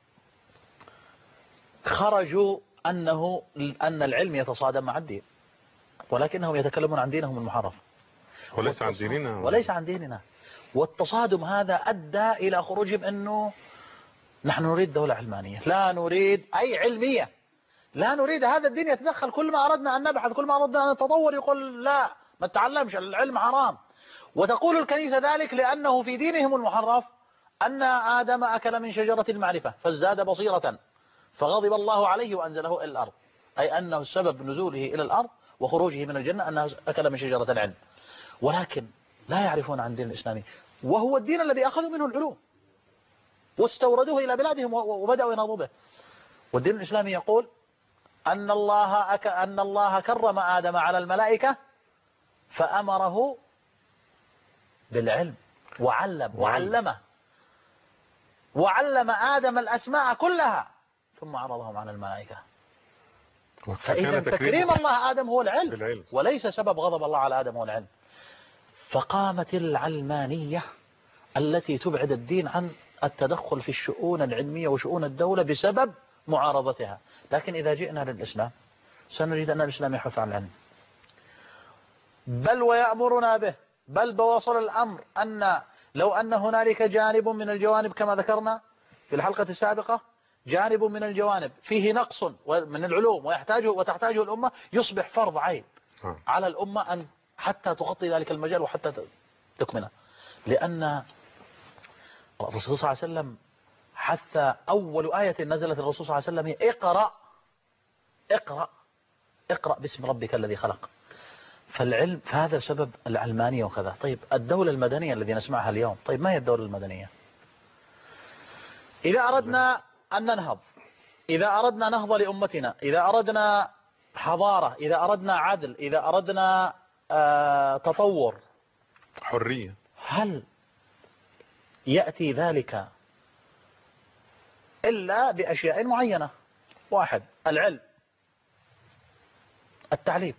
خرجوا أن العلم يتصادم مع الدين، ولكنهم يتكلمون عن دينهم المحرف. وليس عن ديننا وليس عن ديننا. والتصادم هذا أدى إلى خروجهم أنه نحن نريد دولة علمانية، لا نريد أي علمية، لا نريد هذا الدين يتدخل، كل ما أردنا أن نبحث كل ما أردنا أن نتطور يقول لا ما تتعلمش، العلم حرام. وتقول الكنيسة ذلك لأنه في دينهم المحرف أن آدم أكل من شجرة المعرفة فازداد بصيرة فغضب الله عليه وأنزله إلى الأرض، أي أنه سبب نزوله إلى الأرض وخروجه من الجنة أنه أكل من شجرة العلم. ولكن لا يعرفون عن الدين الإسلامي، وهو الدين الذي أخذوا منه العلوم واستوردوه إلى بلادهم وبدأوا ينهضوا به. والدين الإسلامي يقول أن الله كرم آدم على الملائكة فأمره بالعلم وعلم آدم الأسماء كلها ثم عرضهم على الملائكة. فإذا تكريم الله آدم هو العلم وليس سبب غضب الله على آدم هو العلم. فقامت العلمانية التي تبعد الدين عن التدخل في الشؤون العلمية وشؤون الدولة بسبب معارضتها. لكن إذا جئنا للإسلام سنريد أن الإسلام يحث على العلم، بل ويأمرنا به، بل بوصل الأمر أن لو أن هنالك جانب من الجوانب كما ذكرنا في الحلقة السابقة، جانب من الجوانب فيه نقص من العلوم وتحتاجه الأمة، يصبح فرض عين على الأمة أن حتى تغطي ذلك المجال وحتى تكمله. لأن الرسول صلى الله عليه وسلم حتى أول آية نزلت الرسول صلى الله عليه وسلم هي اقرأ باسم ربك الذي خلق. فالعلم فهذا سبب العلمانية وكذا. طيب الدولة المدنية الذي نسمعها اليوم، طيب ما هي الدولة المدنية؟ إذا أردنا أن ننهض، إذا أردنا نهضة لأمتنا، إذا أردنا حضارة، إذا أردنا عدل، إذا أردنا تطور حرية، هل يأتي ذلك إلا بأشياء معينة؟ واحد، العلم، التعليم.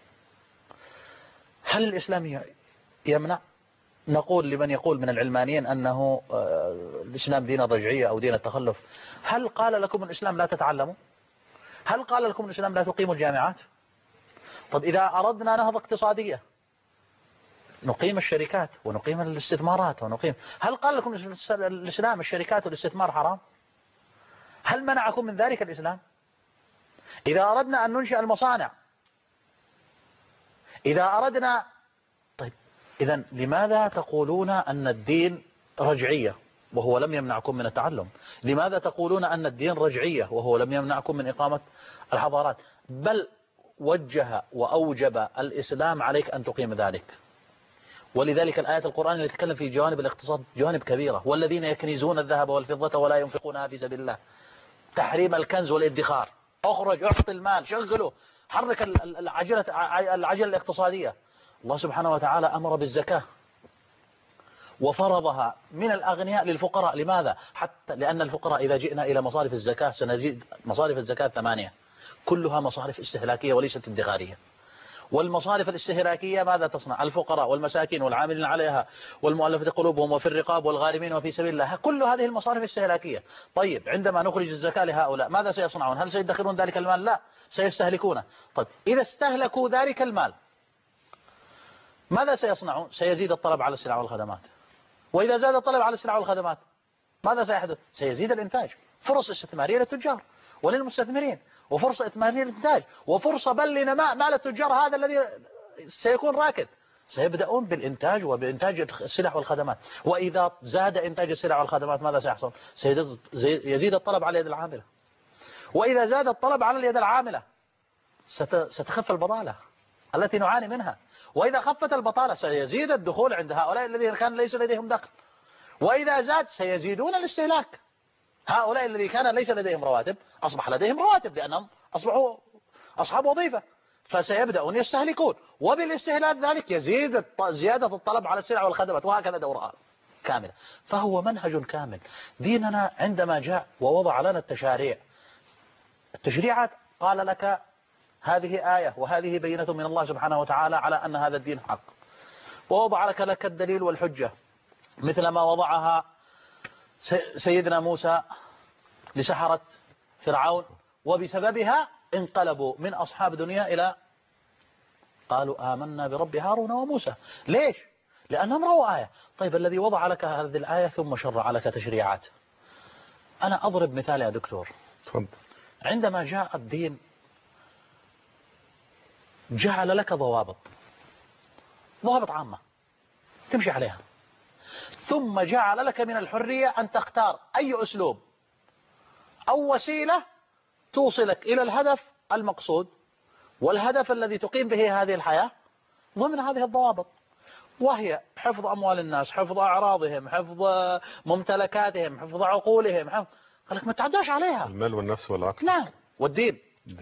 هل الإسلام يمنع؟ نقول لمن يقول من العلمانيين أنه الإسلام دين الرجعية أو دين التخلف، هل قال لكم الإسلام لا تتعلموا؟ هل قال لكم الإسلام لا تقيموا الجامعات؟ طب إذا أردنا نهضة اقتصادية نقيم الشركات ونقيم الاستثمارات ونقيم، هل قال لكم الإسلام الشركات والاستثمار حرام؟ هل منعكم من ذلك الإسلام؟ إذا أردنا أن ننشئ المصانع، إذا أردنا، طيب إذا لماذا تقولون أن الدين رجعية وهو لم يمنعكم من التعلم؟ لماذا تقولون أن الدين رجعية وهو لم يمنعكم من إقامة الحضارات؟ بل وجه وأوجب الإسلام عليك أن تقيم ذلك. ولذلك الآيات القرآن اللي تتكلم في جوانب الاقتصاد جوانب كبيرة، والذين يكنزون الذهب والفضة ولا ينفقونها في سبيل الله، تحريم الكنز والادخار، اخرج اعطي المال شغله، حرك العجلة الاقتصادية. الله سبحانه وتعالى أمر بالزكاة وفرضها من الأغنياء للفقراء. لماذا؟ حتى لأن الفقراء إذا جئنا إلى مصارف الزكاة سنجد مصارف الزكاة 8 كلها مصارف استهلاكية وليست ادخارية. والمصارف الاستهلاكية ماذا تصنع؟ الفقراء والمساكين والعاملين عليها والمؤلفة قلوبهم وفي الرقاب والغارمين وفي سبيل الله، كل هذه المصارف استهلاكية. طيب عندما نخرج الزكاة لهؤلاء ماذا سيصنعون؟ هل سيدخرون ذلك المال؟ لا، سيستهلكونه. طيب إذا استهلكوا ذلك المال ماذا سيصنعون؟ سيزيد الطلب على السلع والخدمات، وإذا زاد الطلب على السلع والخدمات ماذا سيحدث؟ سيزيد الإنتاج، فرص استثمارية للتجار وللمستثمرين، وفرصة إثمارية للإنتاج، وفرصة بل لنماء مال التجار هذا الذي سيكون راكد. سيبدأون بالإنتاج وبإنتاج السلع والخدمات، وإذا زاد إنتاج السلع والخدمات ماذا سيحصل؟ يزيد الطلب على اليد العاملة، وإذا زاد الطلب على اليد العاملة ستخف البطالة التي نعاني منها، وإذا خفت البطالة سيزيد الدخول عند هؤلاء الذين كان ليس لديهم دخل، وإذا زاد سيزيدون الاستهلاك. هؤلاء الذين كان ليس لديهم رواتب أصبح لديهم رواتب لأنهم أصبحوا أصحاب وظيفة، فسيبدأون يستهلكون، وبالاستهلاك ذلك يزيد زيادة الطلب على السلع والخدمات، وهكذا دورها كاملة. فهو منهج كامل. ديننا عندما جاء ووضع لنا التشريعات قال لك هذه آية وهذه بينة من الله سبحانه وتعالى على أن هذا الدين حق، ووضع لك الدليل والحجة مثل ما وضعها سيدنا موسى لسحرة فرعون، وبسببها انقلبوا من أصحاب دنيا قالوا آمنا برب هارون وموسى. ليش؟ لأنهم رأوا آية. طيب الذي وضع لك هذه الآية ثم شرع لك تشريعات. أنا أضرب مثال يا دكتور. تفضل. عندما جاء الدين جعل لك ضوابط عامة تمشي عليها، ثم جعل لك من الحرية أن تختار أي أسلوب أو وسيلة توصلك إلى الهدف المقصود والهدف الذي تقيم به هذه الحياة ضمن هذه الضوابط، وهي حفظ أموال الناس، حفظ أعراضهم، حفظ ممتلكاتهم، حفظ عقولهم، قال لك ما تعداش عليها. المال والنفس والعقل. نعم، والدين.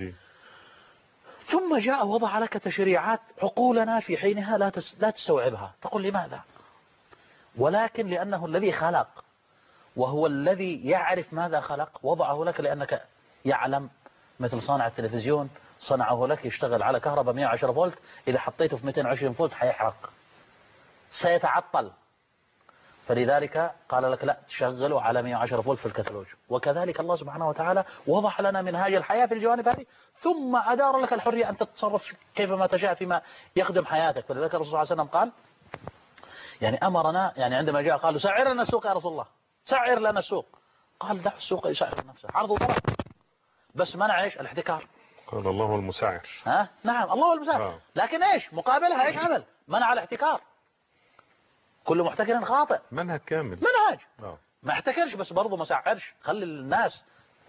ثم جاء وضع لك تشريعات عقولنا في حينها لا تستوعبها. تقول لماذا؟ ولكن لأنه الذي خلق وهو الذي يعرف ماذا خلق وضعه لك، لأنك يعلم. مثل صانع التلفزيون صنعه لك يشتغل على كهرباء 110 فولت، إذا حطيته في 220 فولت حيحرق، سيتعطل. فلذلك قال لك لا، تشغله على 110 فولت في الكتالوج. وكذلك الله سبحانه وتعالى وضع لنا منهاج الحياة في الجوانب هذه، ثم أدار لك الحرية أن تتصرف كيفما تشاء فيما يخدم حياتك. فلذلك الرسول صلى الله عليه وسلم قال يعني أمرنا، يعني عندما جاء قالوا سعر لنا السوق يا رسول الله، سعر لنا السوق. قال دع السوق يسعر نفسه، عرض وطلب، بس منع ايش؟ الاحتكار. قال الله المسعر. نعم، الله المسعر. لكن ايش مقابلها؟ ايش عمل؟ منع الاحتكار. كل محتكر خاطئ. منهج كامل. منهج. ما احتكرش بس برضه ما سعرش، خلي الناس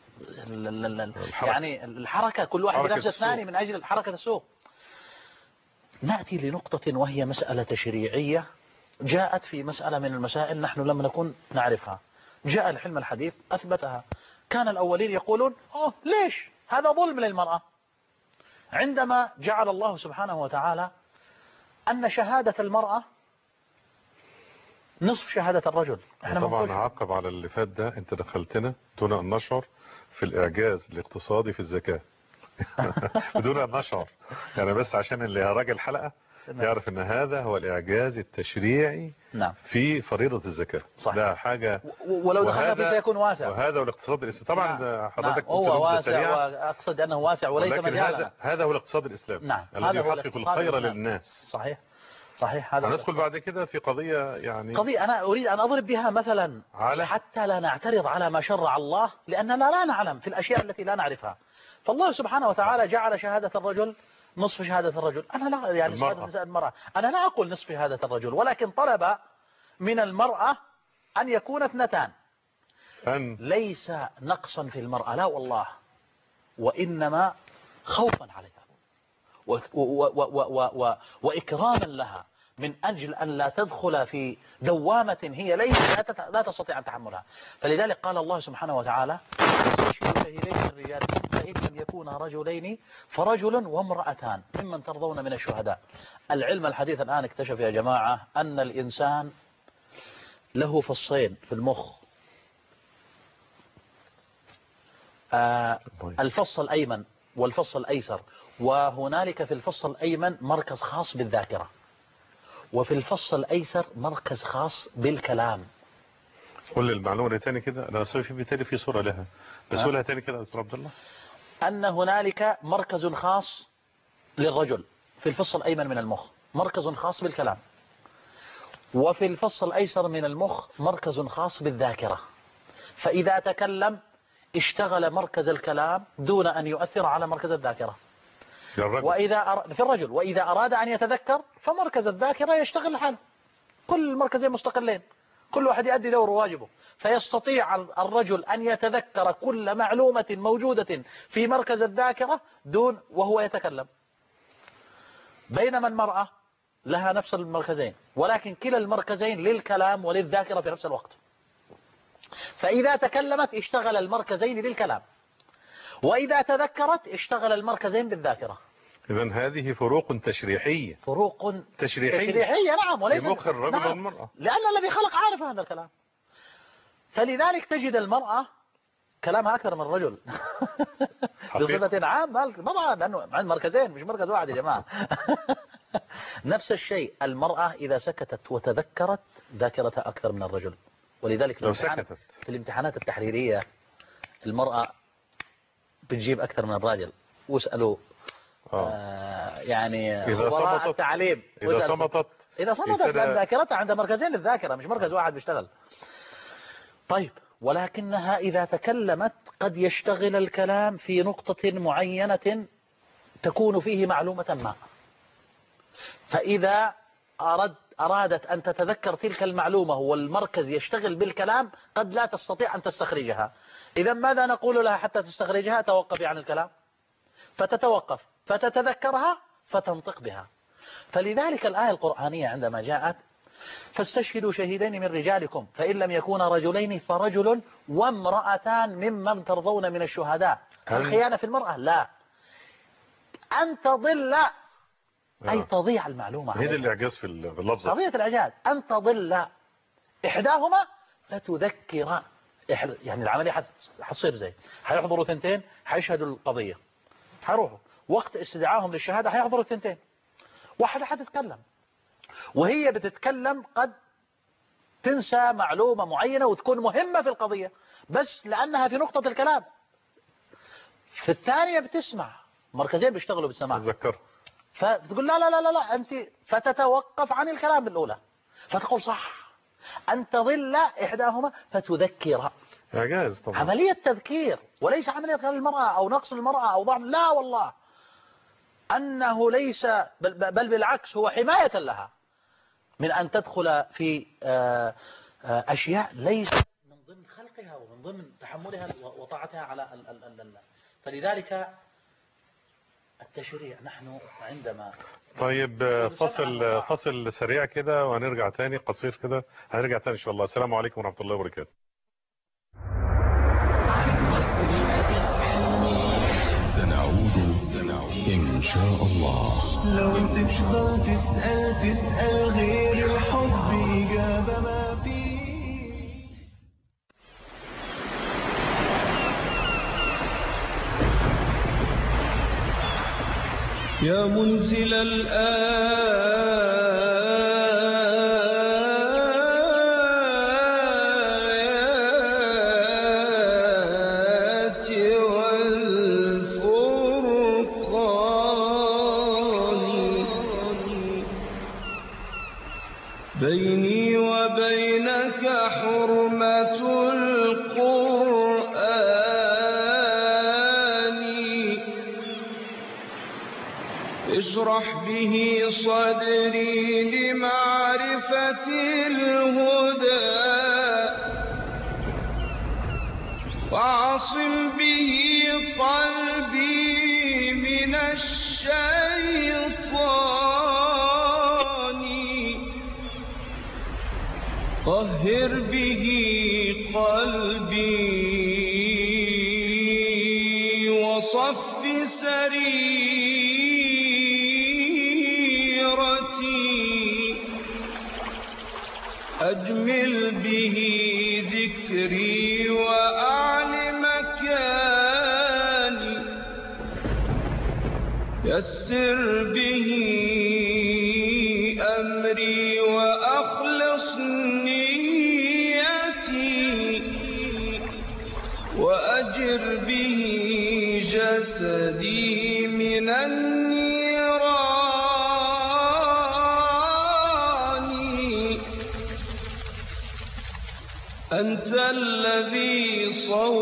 يعني الحركة كل واحد بنفس الثاني من أجل حركة السوق. نأتي لنقطة وهي مسألة تشريعية جاءت في مسألة من المسائل نحن لم نكن نعرفها. جاء الحلم الحديث أثبتها. كان الأولين يقولون ليش هذا ظلم للمرأة، عندما جعل الله سبحانه وتعالى أن شهادة المرأة نصف شهادة الرجل. احنا طبعا عقب على اللي فات ده، انت دخلتنا دون أن نشعر في الإعجاز الاقتصادي في الزكاة بدون أن نشعر يعني، بس عشان اللي راجل الحلقة يعرف ان هذا هو الإعجاز التشريعي في فريضة الزكاة. صح. ده حاجة ولو دخلنا فيه سيكون واسع. وهذا هو الاقتصاد الإسلامي. طبعا حضرتك هو واسع، وأقصد أنه واسع وليس مجالا. هذا هو الاقتصاد الإسلامي الذي يحقق الخير للناس. صحيح. هذا هندخل بعد كده في قضية أنا أريد أن أضرب بها مثلا حتى لا نعترض على ما شرع الله، لأننا لا نعلم في الأشياء التي لا نعرفها. فالله سبحانه وتعالى جعل شهادة الرجل نصف شهادة الرجل. أنا لا يعني شهادة المرأة، أنا لا أقول نصف شهادة الرجل، ولكن طلب من المرأة أن يكون اثنتان. ليس نقصا في المرأة، لا والله، وإنما خوفا عليها وإكراما لها، من أجل أن لا تدخل في دوامة هي لا تستطيع أن تحملها. فلذلك قال الله سبحانه وتعالى استشهدوا شهيدين من رجالكم فإن لم يكونا رجلين فرجل وامرأتان ممن ترضون من الشهداء. العلم الحديث الآن اكتشف يا جماعة أن الإنسان له فصين في المخ، الفص الأيمن والفص الأيسر، وهنالك في الفص الأيمن مركز خاص بالذاكرة، وفي الفص الأيسر مركز خاص بالكلام. قل لي المعلومة تاني كده، أنا في بالتالي في صورة لها، بس قولها تاني كده يا دكتور عبد الله. أن هنالك مركز خاص للرجل في الفص الأيمن من المخ، مركز خاص بالكلام، وفي الفص الأيسر من المخ مركز خاص بالذاكرة. فإذا تكلم اشتغل مركز الكلام دون أن يؤثر على مركز الذاكرة. في الرجل، وإذا أراد أن يتذكر فمركز الذاكرة يشتغل لحاله، كل المركزين مستقلين، كل واحد يؤدي دوره وواجبه، فيستطيع الرجل أن يتذكر كل معلومة موجودة في مركز الذاكرة وهو يتكلم، بينما المرأة لها نفس المركزين، ولكن كلا المركزين للكلام وللذاكرة في نفس الوقت. فإذا تكلمت اشتغل المركزين للكلام، وإذا تذكرت اشتغل المركزين بالذاكرة. إذن هذه فروق تشريحية. فروق تشريحية نعم، وليس مخ الرجل والمرأة، لأن الذي خلق عارف هذا الكلام. فلذلك تجد المرأة كلامها أكثر من الرجل بصفة عامة. المرأة لأنه عند مركزين مش مركز واحد يا جماعة. نفس الشيء المرأة إذا سكتت وتذكرت ذاكرتها أكثر من الرجل. ولذلك لو سكتت في الامتحانات التحريرية المرأة بتجيب أكثر من الراجل، واسألوا يعني إذا صمتت التعليم إذا صمتت ذاكرتها عند مركزين للذاكرة مش مركز واحد بيشتغل. طيب ولكنها إذا تكلمت قد يشتغل الكلام في نقطة معينة تكون فيه معلومة ما، فإذا أرادت أن تتذكر تلك المعلومة والمركز يشتغل بالكلام قد لا تستطيع أن تستخرجها. إذا ماذا نقول لها حتى تستخرجها؟ توقفي عن الكلام، فتتوقف فتتذكرها فتنطق بها. فلذلك الآية القرآنية عندما جاءت فاستشهدوا شهيدين من رجالكم فإن لم يكونا رجلين فرجل وامرأتان ممن ترضون من الشهداء. الخيانة في المرأة لا، أن تضل أي تضيع المعلومة. هذا الإعجاز في اللفظ، قضية الإعجاز أن تضل إحداهما فتذكر. يعني العملية حتصير زي هيحضروا ثنتين هيشهدوا القضية، هيروحوا وقت استدعائهم للشهادة هيحضروا الثنتين، واحدة هتتكلم وهي بتتكلم قد تنسى معلومة معينة وتكون مهمة في القضية بس لأنها في نقطة الكلام. في الثانية بتسمع، مركزين بيشتغلوا بالسماع، تذكر، فتقول لا لا لا لا, لا أنت، فتتوقف عن الكلام بالأولى فتقول صح، أن تضل إحداهما فتذكر. إعجاز طبعا، عملية تذكير وليس عملية غير المرأة أو نقص المرأة أو ضعف، لا والله، أنه ليس بل بالعكس هو حماية لها من أن تدخل في أشياء ليس من ضمن خلقها ومن ضمن تحملها وطاعتها على فلذلك التشريع نحن عندما طيب فصل سريع كده وهنرجع تاني، قصير كده هنرجع تاني إن شاء الله. السلام عليكم ورحمة الله وبركاته. سنعود إن شاء الله. لو تفضل تسأل غير الحب إجابة ما فيه. يا منزل الآيات والفرقان بيني وبينك حرمة اشرح به صدري لمعرفة الهدى وعصم به قلبي من الشيطان طهر به قلبي وصف أجمل به ذكري وأعل مكاني يسر به أمري وأخلص نيتي وأجر به جسدي من أنت الذي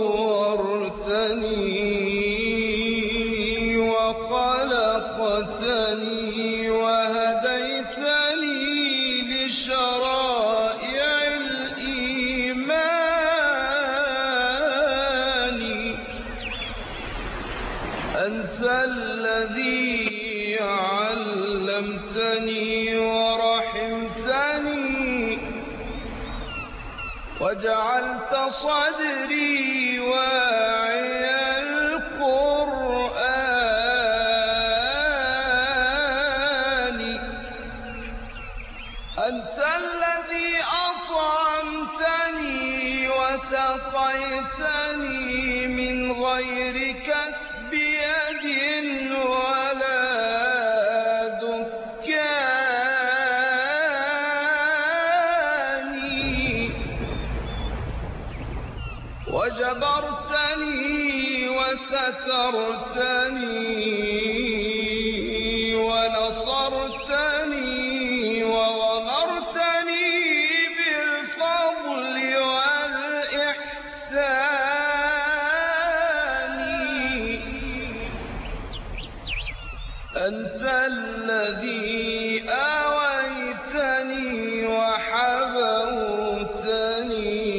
صورتني وخلقتني وهديتني لشرائع الإيمان أنت الذي علمتني ورحمتني وجعلت صدري واعي القرآن أنت الذي أطعمتني وسقيتني من غير كسب يد ولا وجبرتني وسترتني أنت الذي آويتني وحبوتني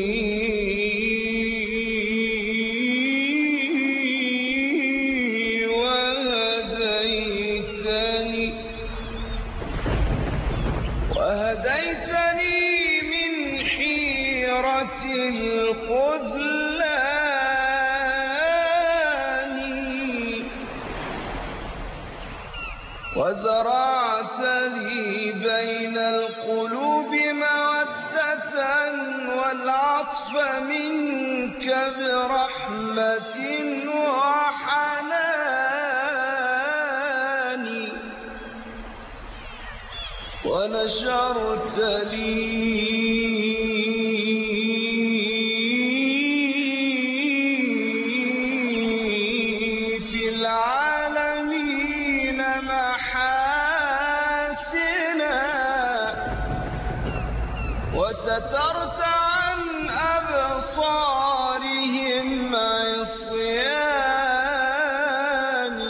وهديتني من حيرة الخذلان وزرعت لي بين القلوب مودة والعطف منك برحمة وحنان ونشرت لي في العالمين محاسنا وسترت عن أبصارهم عصياني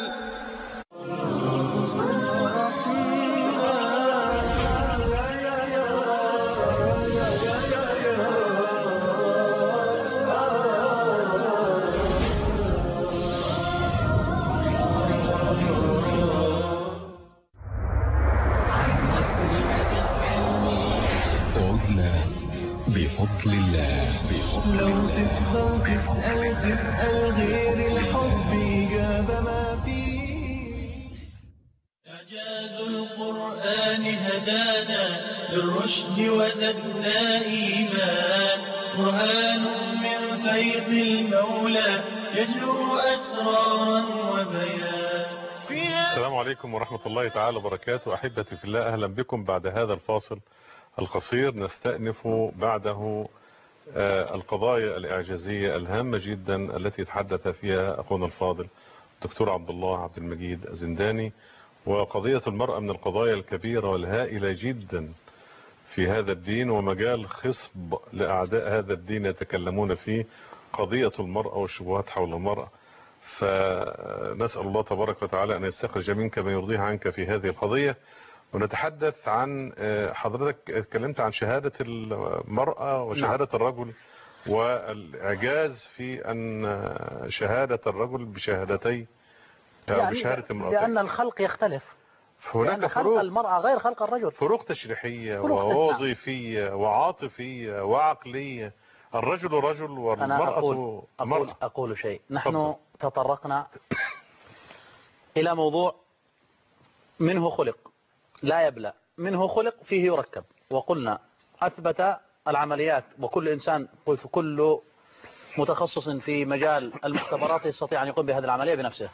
بفضل الله لو تسأل غير الحب جاب ما فيه. إعجاز القرآن هدانا للرشد وزدنا إيمان برهان من فيض المولى يجلو أسرارا وبيان. السلام عليكم ورحمة الله تعالى وبركاته. أحبتي في الله، أهلا بكم بعد هذا الفاصل القصير نستأنف بعده القضايا الإعجازية الهامة جدا التي تحدث فيها أخونا الفاضل دكتور عبد الله عبد المجيد الزنداني. وقضية المرأة من القضايا الكبيرة والهائلة جدا في هذا الدين، ومجال خصب لأعداء هذا الدين يتكلمون فيه، قضية المرأة والشبهات حول المرأة. فنسأل الله تبارك وتعالى أن يستخرج منك ما يرضيه عنك في هذه القضية. ونتحدث عن حضرتك اتكلمت عن شهادة المرأة وشهادة الرجل، والإعجاز في أن شهادة الرجل بشهادتي يعني بشهادة المرأة، لأن الخلق يختلف، هناك خلق المرأة غير خلق الرجل، فروق تشريحية ووظيفية وعاطفية وعقلية. الرجل رجل والمرأة مرأة. أقول شيء، نحن تطرقنا إلى موضوع منه خلق لا يبلى، منه خلق فيه يركب، وقلنا أثبت العمليات، وكل إنسان كل متخصص في مجال المختبرات يستطيع أن يقوم بهذه العملية بنفسه.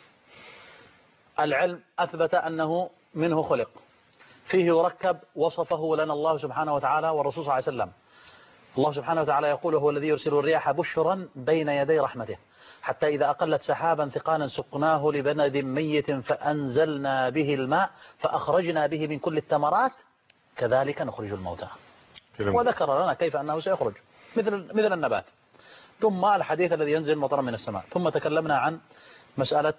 العلم أثبت أنه منه خلق فيه يركب، وصفه لنا الله سبحانه وتعالى والرسول صلى الله عليه وسلم. الله سبحانه وتعالى يقول: هو الذي يرسل الرياح بشرا بين يدي رحمته حتى إذا أقلت سحابا ثقالا سقناه لبلد ميت فأنزلنا به الماء فأخرجنا به من كل الثمرات كذلك نخرج الموتى. وذكر لنا كيف أنه سيخرج مثل النبات. ثم الحديث الذي ينزل مطرا من السماء. ثم تكلمنا عن مسألة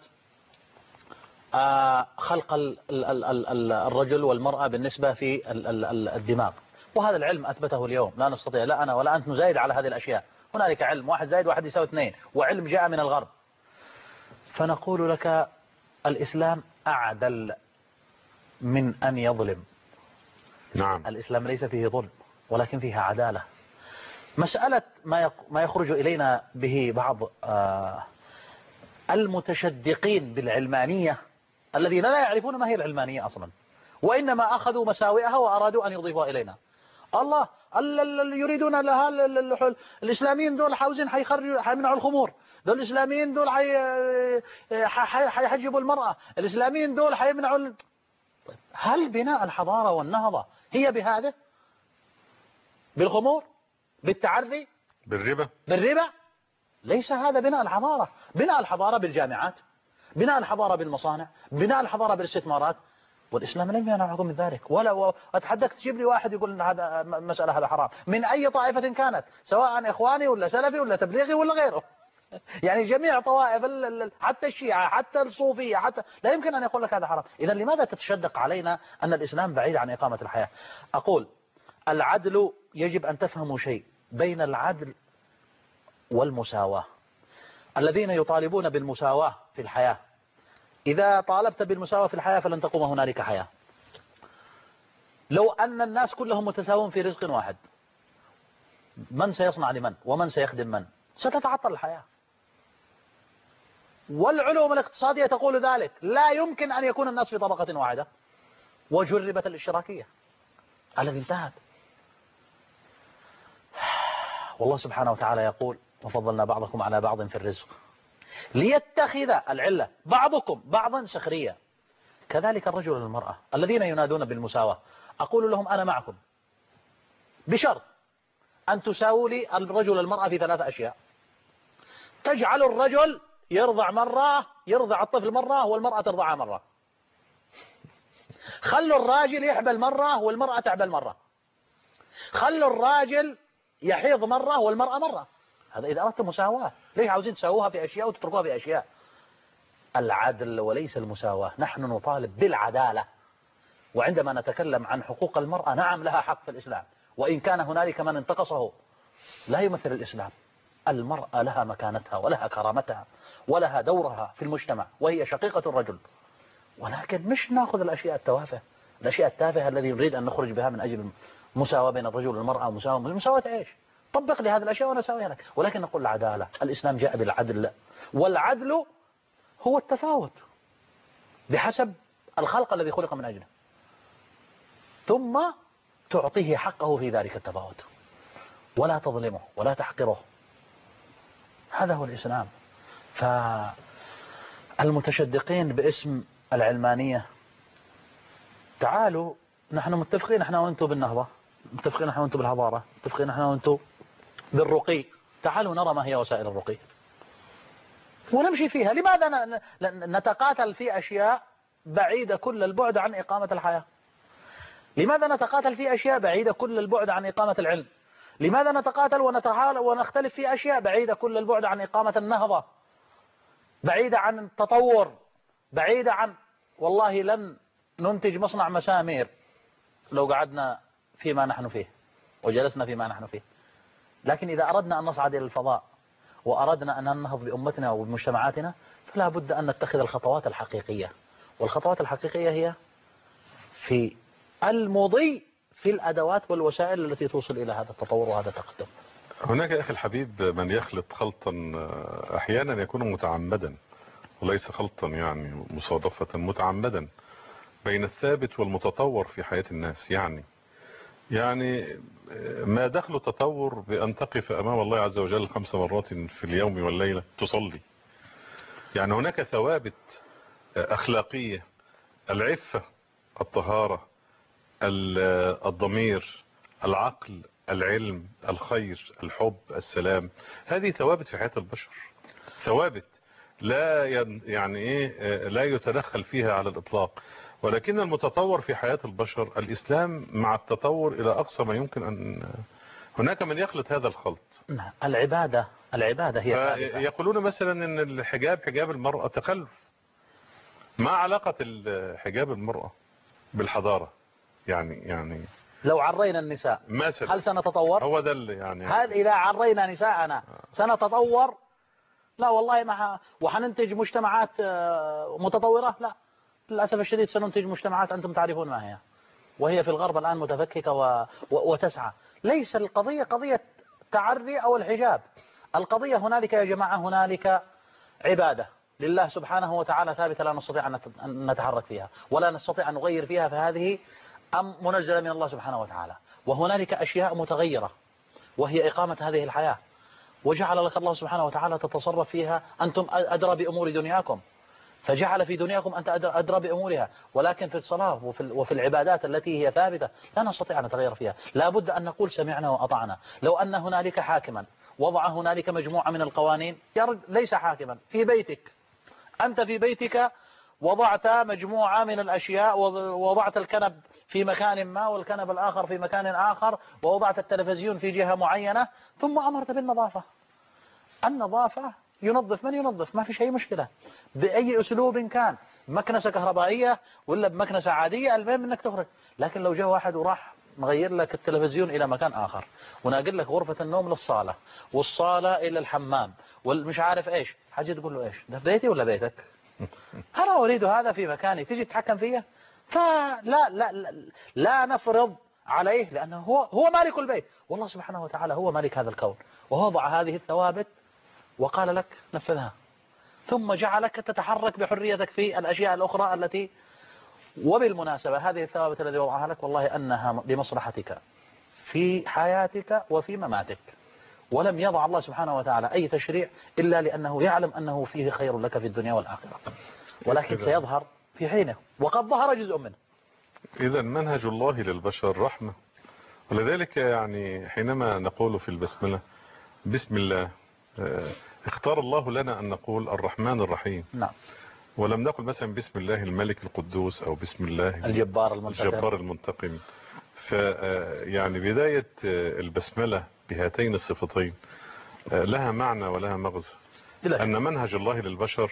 خلق الرجل والمرأة بالنسبة في الدماغ، وهذا العلم أثبته اليوم. لا نستطيع، لا أنا ولا أنت، نزايد على هذه الأشياء. هنالك علم 1 زائد 1 يساوي 2، وعلم جاء من الغرب. فنقول لك الإسلام أعدل من أن يظلم. نعم، الإسلام ليس فيه ظلم ولكن فيها عدالة. مسألة ما يخرج إلينا به بعض المتشدقين بالعلمانية الذين لا يعرفون ما هي العلمانية أصلا، وإنما أخذوا مساوئها وأرادوا أن يضيفوها إلينا. الله يريدون لها الإسلاميين دول عاوزين حيمنعوا الخمور، دول الإسلاميين دول حيحجبوا المرأة، الإسلاميين دول حيمنعوا طيب، هل بناء الحضارة والنهضة هي بهذا؟ بالخمور؟ بالتعري؟ بالربا؟ ليس هذا بناء الحضارة. بناء الحضارة بالجامعات، بناء الحضارة بالمصانع، بناء الحضارة بالاستثمارات، والإسلام لم يمنعكم من ذلك. ولا أتحدث تجيب لي واحد يقول إن هذا مسألة هذا حرام من أي طائفة كانت، سواء إخواني ولا سلفي ولا تبليغي ولا غيره. يعني جميع طوائف حتى الشيعة حتى الصوفية حتى لا يمكن أن يقول لك هذا حرام. إذا لماذا تتشدق علينا أن الإسلام بعيد عن إقامة الحياة؟ أقول العدل يجب أن تفهموا شيء بين العدل والمساواة. الذين يطالبون بالمساواة في الحياة، إذا طالبت بالمساواة في الحياة فلن تقوم هنالك حياة. لو أن الناس كلهم متساوون في رزق واحد، من سيصنع لمن ومن سيخدم من؟ ستتعطل الحياة. والعلوم الاقتصادية تقول ذلك، لا يمكن أن يكون الناس في طبقة واحدة. وجربت الاشتراكية التي انتهت. والله سبحانه وتعالى يقول وفضلنا بعضكم على بعض في الرزق ليتخذ العلة بعضكم بعضا سخريا. كذلك الرجل والمرأة الذين ينادون بالمساواة، أقول لهم أنا معكم بشرط أن تساووا لي الرجل والمرأة في 3 أشياء. تجعل الرجل يرضع مرة، يرضع الطفل مرة، والمرأة ترضعها مرة. خلوا الراجل يحبل مرة والمرأة تحبل مرة. خلوا الراجل يحيض مرة والمرأة مرة. هذا إذا أردت مساواة. ليش عاوزين تساووها في أشياء وتتركوها في أشياء؟ العدل وليس المساواة. نحن نطالب بالعدالة. وعندما نتكلم عن حقوق المرأة، نعم لها حق في الإسلام، وإن كان هنالك من انتقصه لا يمثل الإسلام. المرأة لها مكانتها ولها كرامتها ولها دورها في المجتمع، وهي شقيقة الرجل. ولكن مش نأخذ الأشياء التوافهة، الأشياء التافهة الذي نريد أن نخرج بها من أجل مساواة بين الرجل والمرأة. مساواة إيش؟ طبق لي هذه الأشياء وأنا أساويها لك. ولكن نقول العدالة. الإسلام جاء بالعدل، والعدل هو التفاوت بحسب الخلق الذي خلق من أجله، ثم تعطيه حقه في ذلك التفاوت، ولا تظلمه ولا تحقره. هذا هو الإسلام. فالمتشدقين باسم العلمانية، تعالوا نحن متفقين احنا وانتم بالنهضة، متفقين احنا وانتم بالحضارة، متفقين احنا وانتم بالرقي. تعالوا نرى ما هي وسائل الرقي ونمشي فيها. لماذا نتقاتل في أشياء بعيدة كل البعد عن إقامة الحياة؟ لماذا نتقاتل في أشياء بعيدة كل البعد عن إقامة العلم؟ لماذا نتقاتل ونختلف في أشياء بعيدة كل البعد عن إقامة النهضة، بعيدة عن التطور، بعيدة عن... والله لن ننتج مصنع مسامير لو قعدنا فيما نحن فيه وجلسنا فيما نحن فيه. لكن إذا أردنا أن نصعد إلى الفضاء وأردنا أن ننهض بأمتنا وبمجتمعاتنا، فلا بد أن نتخذ الخطوات الحقيقية. والخطوات الحقيقية هي في المضي في الأدوات والوسائل التي توصل إلى هذا التطور وهذا التقدم. هناك يا أخي الحبيب من يخلط خلطا أحيانا يكون متعمدا، وليس خلطا يعني مصادفة، متعمدا بين الثابت والمتطور في حياة الناس. يعني ما دخل التطور بأن تقف أمام الله عز وجل 5 مرات في اليوم والليلة تصلي؟ يعني هناك ثوابت أخلاقية، العفة، الطهارة، الضمير، العقل، العلم، الخير، الحب، السلام. هذه ثوابت في حياة البشر، ثوابت لا لا يتدخل فيها على الإطلاق. ولكن المتطور في حياة البشر الإسلام مع التطور إلى أقصى ما يمكن أن هناك من يخلط هذا الخلط. العبادة هي يقولون مثلا أن الحجاب، حجاب المرأة تخلف. ما علاقة حجاب المرأة بالحضارة؟ يعني لو عرينا النساء مثلا هل سنتطور؟ هو ده اللي يعني هل إذا عرينا نساءنا سنتطور؟ لا والله ما وحننتج مجتمعات متطورة؟ لا، للأسف الشديد سننتج مجتمعات أنتم تعرفون ما هي، وهي في الغرب الآن متفككة وتسعى. ليس القضية قضية تعري أو الحجاب، القضية هنالك يا جماعة، هنالك عبادة لله سبحانه وتعالى ثابتة لا نستطيع أن نتحرك فيها ولا نستطيع أن نغير فيها، فهذه منزلة من الله سبحانه وتعالى. وهنالك أشياء متغيرة وهي إقامة هذه الحياة، وجعل لك الله سبحانه وتعالى تتصرف فيها. أنتم أدرى بأمور دنياكم، فجعل في دنياكم أنت أدرى بأمورها. ولكن في الصلاة وفي العبادات التي هي ثابتة لا نستطيع أن نتغير فيها. لا بد أن نقول سمعنا وأطعنا. لو أن هنالك حاكما وضع هنالك مجموعة من القوانين، يا رجل ليس حاكما في بيتك، أنت في بيتك وضعت مجموعة من الأشياء، ووضعت الكنب في مكان ما والكنب الآخر في مكان آخر، ووضعت التلفزيون في جهة معينة، ثم أمرت بالنظافة. النظافة ينظف من ينظف، ما فيش أي مشكلة بأي أسلوب كان، مكنسة كهربائية ولا بمكنسة عادية، المهم أنك تخرج. لكن لو جاء واحد وراح مغير لك التلفزيون إلى مكان آخر، وناقل لك غرفة النوم للصالة، والصالة إلى الحمام، والمش عارف إيش، حاجة تقول له إيش ده بيتي ولا بيتك؟ أنا أريد هذا في مكاني، تيجي تتحكم فيه؟ فلا لا لا, لا نفرض عليه، لأنه هو مالك البيت، والله سبحانه وتعالى هو مالك هذا الكون، ووضع هذه الثوابت وقال لك نفذها، ثم جعلك تتحرك بحريتك في الأشياء الأخرى التي، وبالمناسبة هذه الثوابت التي وضعها لك والله أنها لمصلحتك في حياتك وفي مماتك، ولم يضع الله سبحانه وتعالى أي تشريع إلا لأنه يعلم أنه فيه خير لك في الدنيا والآخرة، ولكن سيظهر في حينه، وقد ظهر جزء منه. إذا منهج الله للبشر رحمة، ولذلك يعني حينما نقول في البسملة بسم الله، اختار الله لنا أن نقول الرحمن الرحيم. نعم. ولم نقل مثلا بسم الله الملك القدوس أو بسم الله الجبار المنتقم. فيعني بداية البسملة بهاتين الصفتين لها معنى ولها مغزى، أن منهج الله للبشر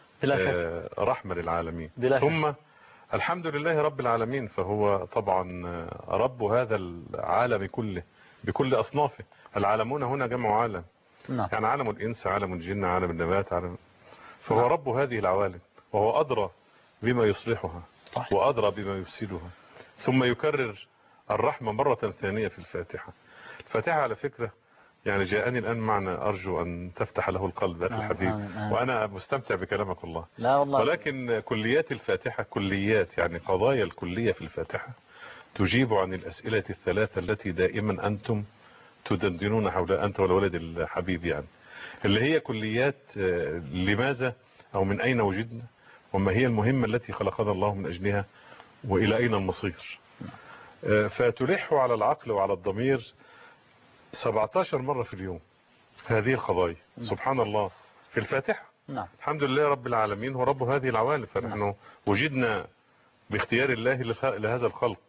رحمة للعالمين، ثم الحمد لله رب العالمين، فهو طبعا رب هذا العالم كله بكل أصنافه. العالمون هنا جمع عالم، يعني عالم الإنس، عالم الجن، عالم النبات، فهو رب هذه العوالم، وهو أدرى بما يصلحها وأدرى بما يفسدها. ثم يكرر الرحمة مرة ثانية في الفاتحة. الفاتحة على فكرة يعني جاءني الآن معنى أرجو أن تفتح له القلب أخي الحبيب، وأنا مستمتع بكلامك الله. لا والله. ولكن كليات الفاتحة كليات، يعني قضايا الكلية في الفاتحة تجيب عن الأسئلة الثلاثة التي دائما أنتم تدندنون حولها، أنت والولد الحبيب، يعني اللي هي كليات لماذا أو من أين وجدنا، وما هي المهمة التي خلقنا الله من أجلها، وإلى أين المصير. فتلح على العقل وعلى الضمير 17 مرة في اليوم هذه القضايا. سبحان الله في الفاتحة. الحمد لله رب العالمين هو رب هذه العوالم، فنحن وجدنا باختيار الله لهذا الخلق.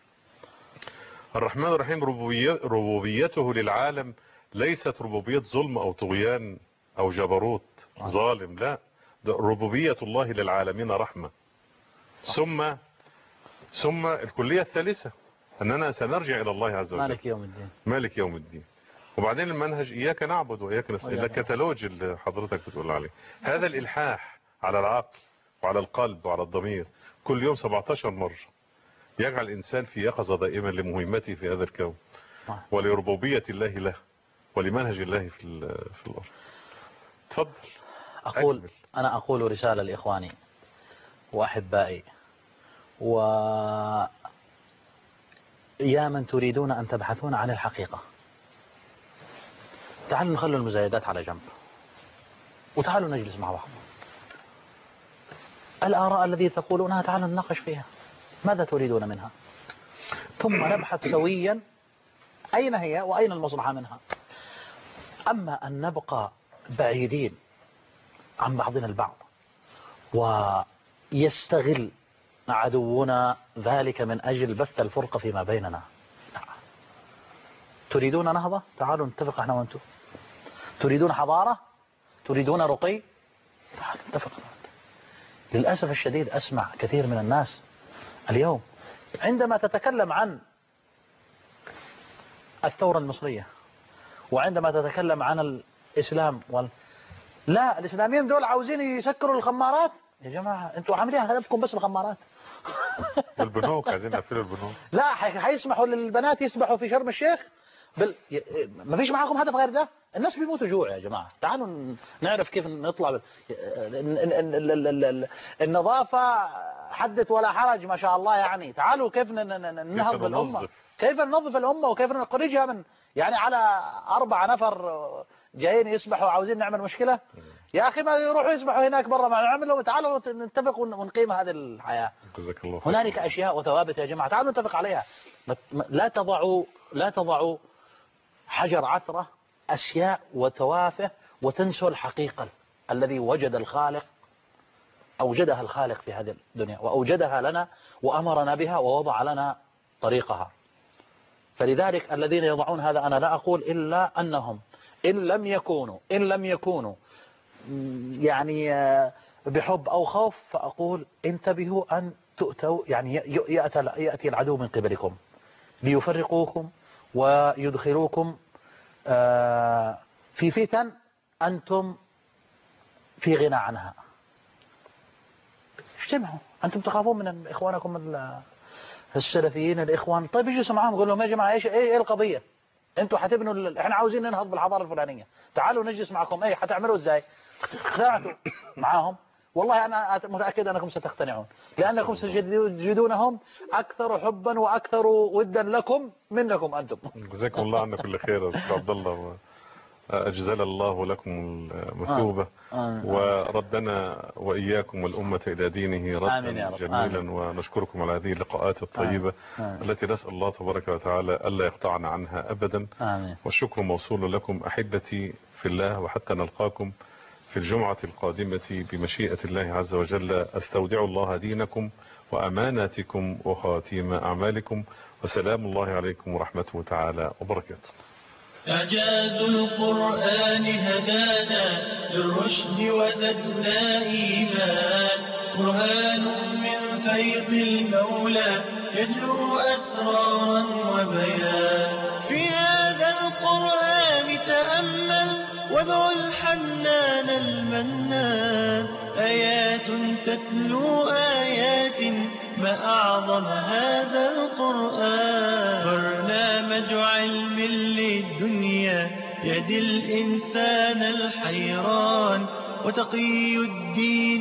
الرحمن الرحيم ربوبيته للعالم ليست ربوبية ظلم أو طغيان أو جبروت ظالم، لا، ربوبية الله للعالمين رحمة. ثم الكلية الثالثة أننا سنرجع إلى الله عز وجل، مالك يوم الدين. وبعدين المنهج إياك نعبد وإياك نستعين، الكتالوج اللي حضرتك بتقول عليه، هذا الإلحاح على العقل وعلى القلب وعلى الضمير كل يوم 17 مرة يجعل الإنسان في يقظة دائما لمهمته في هذا الكون ولربوبية الله له ولمنهج الله في الأرض. تفضل. أنا أقول رسالة لإخواني وأحبائي يا من تريدون أن تبحثون عن الحقيقة، تعالوا نخلوا المزايدات على جنب وتعالوا نجلس مع بعض. الآراء التي تقولونها تعالوا نناقش فيها، ماذا تريدون منها، ثم نبحث سويا أين هي وأين المصلحة منها. أما أن نبقى بعيدين عن بعضنا البعض ويستغل عدونا ذلك من أجل بث الفرقة فيما بيننا، تريدون نهضة؟ تعالوا نتفق احنا وانتم. تريدون حضارة؟ تريدون رقي؟ تعالوا نتفق. للأسف الشديد أسمع كثير من الناس اليوم عندما تتكلم عن الثورة المصرية وعندما تتكلم عن الإسلام لا، الإسلاميين دول عاوزين يسكروا الخمارات. يا جماعة انتوا عاملين هدفكم بس الخمارات. البنوك عايزين نقفلوا البنوك. لا، هيسمحوا للبنات يسبحوا في شرم الشيخ ما فيش معاكم هدف غير ده. الناس بيموتوا جوع يا جماعة. تعالوا نعرف كيف نطلع النظافة حدث ولا حرج ما شاء الله. يعني تعالوا كيف ننهض بالأمة، كيف ننظف الأمة وكيف نخرجها من يعني على 4 نفر جايين يسبحوا عاوزين نعمل مشكلة. يا أخي ما يروحوا يسبحوا هناك برا، ما نعملوا. تعالوا نتفق ونقيم هذه الحياة. هنالك أشياء وثوابت يا جماعة، تعالوا نتفق عليها. لا تضعوا حجر عثرة أشياء وتوافه وتنسوا الحقيقة الذي وجد الخالق، أوجدها الخالق في هذه الدنيا وأوجدها لنا وأمرنا بها ووضع لنا طريقها. فلذلك الذين يضعون هذا أنا لا أقول إلا أنهم إن لم يكونوا يعني بحب أو خوف، فأقول انتبهوا أن تؤتوا، يعني يأتي العدو من قبلكم ليفرقوكم ويدخلوكم في فتن أنتم في غنى عنها. اجتمعوا، أنتم تخافون من إخوانكم السلفيين الإخوان، طيب اجلسوا معهم قول لهم يا جماعة إيه القضية؟ أنتوا حتبنوا إحنا عاوزين ننهض بالحضارة الفلانية، تعالوا نجلس معكم. إيه حتعملوا إزاي؟ اقتنعتوا معهم؟ والله أنا متأكد أنكم ستقتنعون، لأنكم ستجدونهم أكثر حبا وأكثر ودا لكم منكم أنتم. جزاكم الله عنا كل خير يا دكتور عبد الله، أجزل الله لكم المثوبة وردنا وإياكم والأمة إلى دينه ردا جميلا، ونشكركم على هذه اللقاءات الطيبة التي نسأل الله تبارك وتعالى ألا يقطعنا عنها أبدا. والشكر موصول لكم أحبتي في الله، وحتى نلقاكم في الجمعة القادمة بمشيئة الله عز وجل. أستودع الله دينكم وأماناتكم وخاتيم أعمالكم، وسلام الله عليكم ورحمته تعالى وبركاته. إعجاز القرآن هدانا للرشد وزدنا إيمان، برهان من فيض المولى يجلو أسرارا وبيان. في هذا القرآن تأمل وادع الحنان المنان، آيات تتلو آيات ما أعظم هذا القرآن. برنامج علم للدنيا يهدي الإنسان الحيران، وتقي الدين